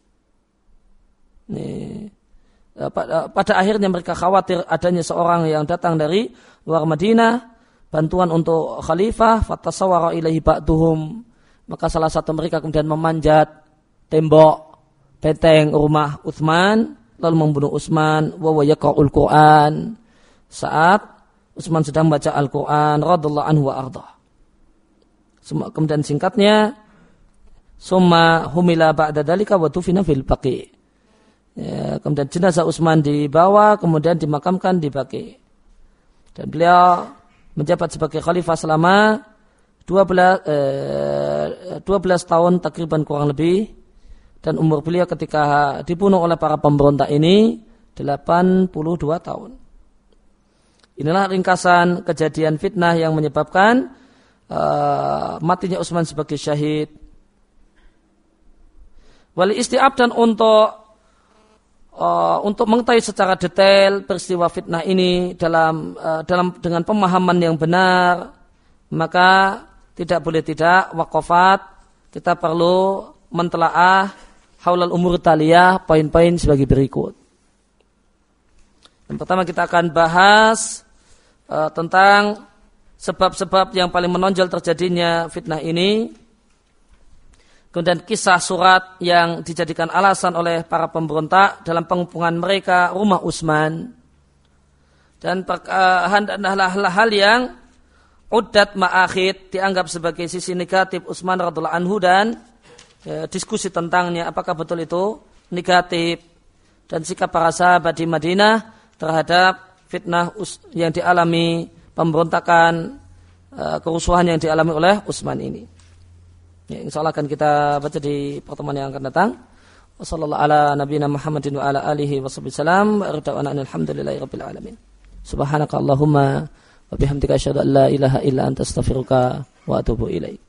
Eh, pada, pada akhirnya mereka khawatir adanya seorang yang datang dari luar Madinah. Bantuan untuk khalifah, fatasawara ilaihi ba'duhum. Maka salah satu mereka kemudian memanjat tembok benteng rumah Utsman lalu membunuh Utsman wa huwa yaqra'ul Qur'an saat Utsman sedang membaca Al-Qur'an radhiyallahu anhu wa arda. Kemudian singkatnya summa humila ba'da dzalika wa tufina fil baqi. Ya, kemudian jenazah Utsman dibawa kemudian dimakamkan di Baqi. Dan beliau menjabat sebagai khalifah selama dua belas, eh, dua belas tahun takriban kurang lebih. Dan umur beliau ketika dibunuh oleh para pemberontak ini delapan puluh dua tahun. Inilah ringkasan kejadian fitnah yang menyebabkan uh, matinya Utsman sebagai syahid. Wali istiab dan untuk Uh, untuk mengetahui secara detail peristiwa fitnah ini dalam uh, dalam dengan pemahaman yang benar, maka tidak boleh tidak waqafat kita perlu mentelaah haulal umur taliyah poin-poin sebagai berikut. Yang pertama kita akan bahas uh, tentang sebab-sebab yang paling menonjol terjadinya fitnah ini. Kemudian kisah surat yang dijadikan alasan oleh para pemberontak dalam pengepungan mereka rumah Utsman. Dan hal-hal yang uddat ma'akhid dianggap sebagai sisi negatif Utsman radhiyallahu anhu dan ya, diskusi tentangnya apakah betul itu negatif dan sikap para sahabat di Madinah terhadap fitnah yang dialami pemberontakan kerusuhan yang dialami oleh Utsman ini. Ya, insyaallah akan kita baca di pertemuan yang akan datang. Wassallallahu ala nabiyina Muhammadin wa ala alihi wasallam. Alhamdulillahirabbil alamin. Subhanakallahumma wa bihamdika asyhadu an la ilaha illa anta astaghfiruka wa atubu ilaik.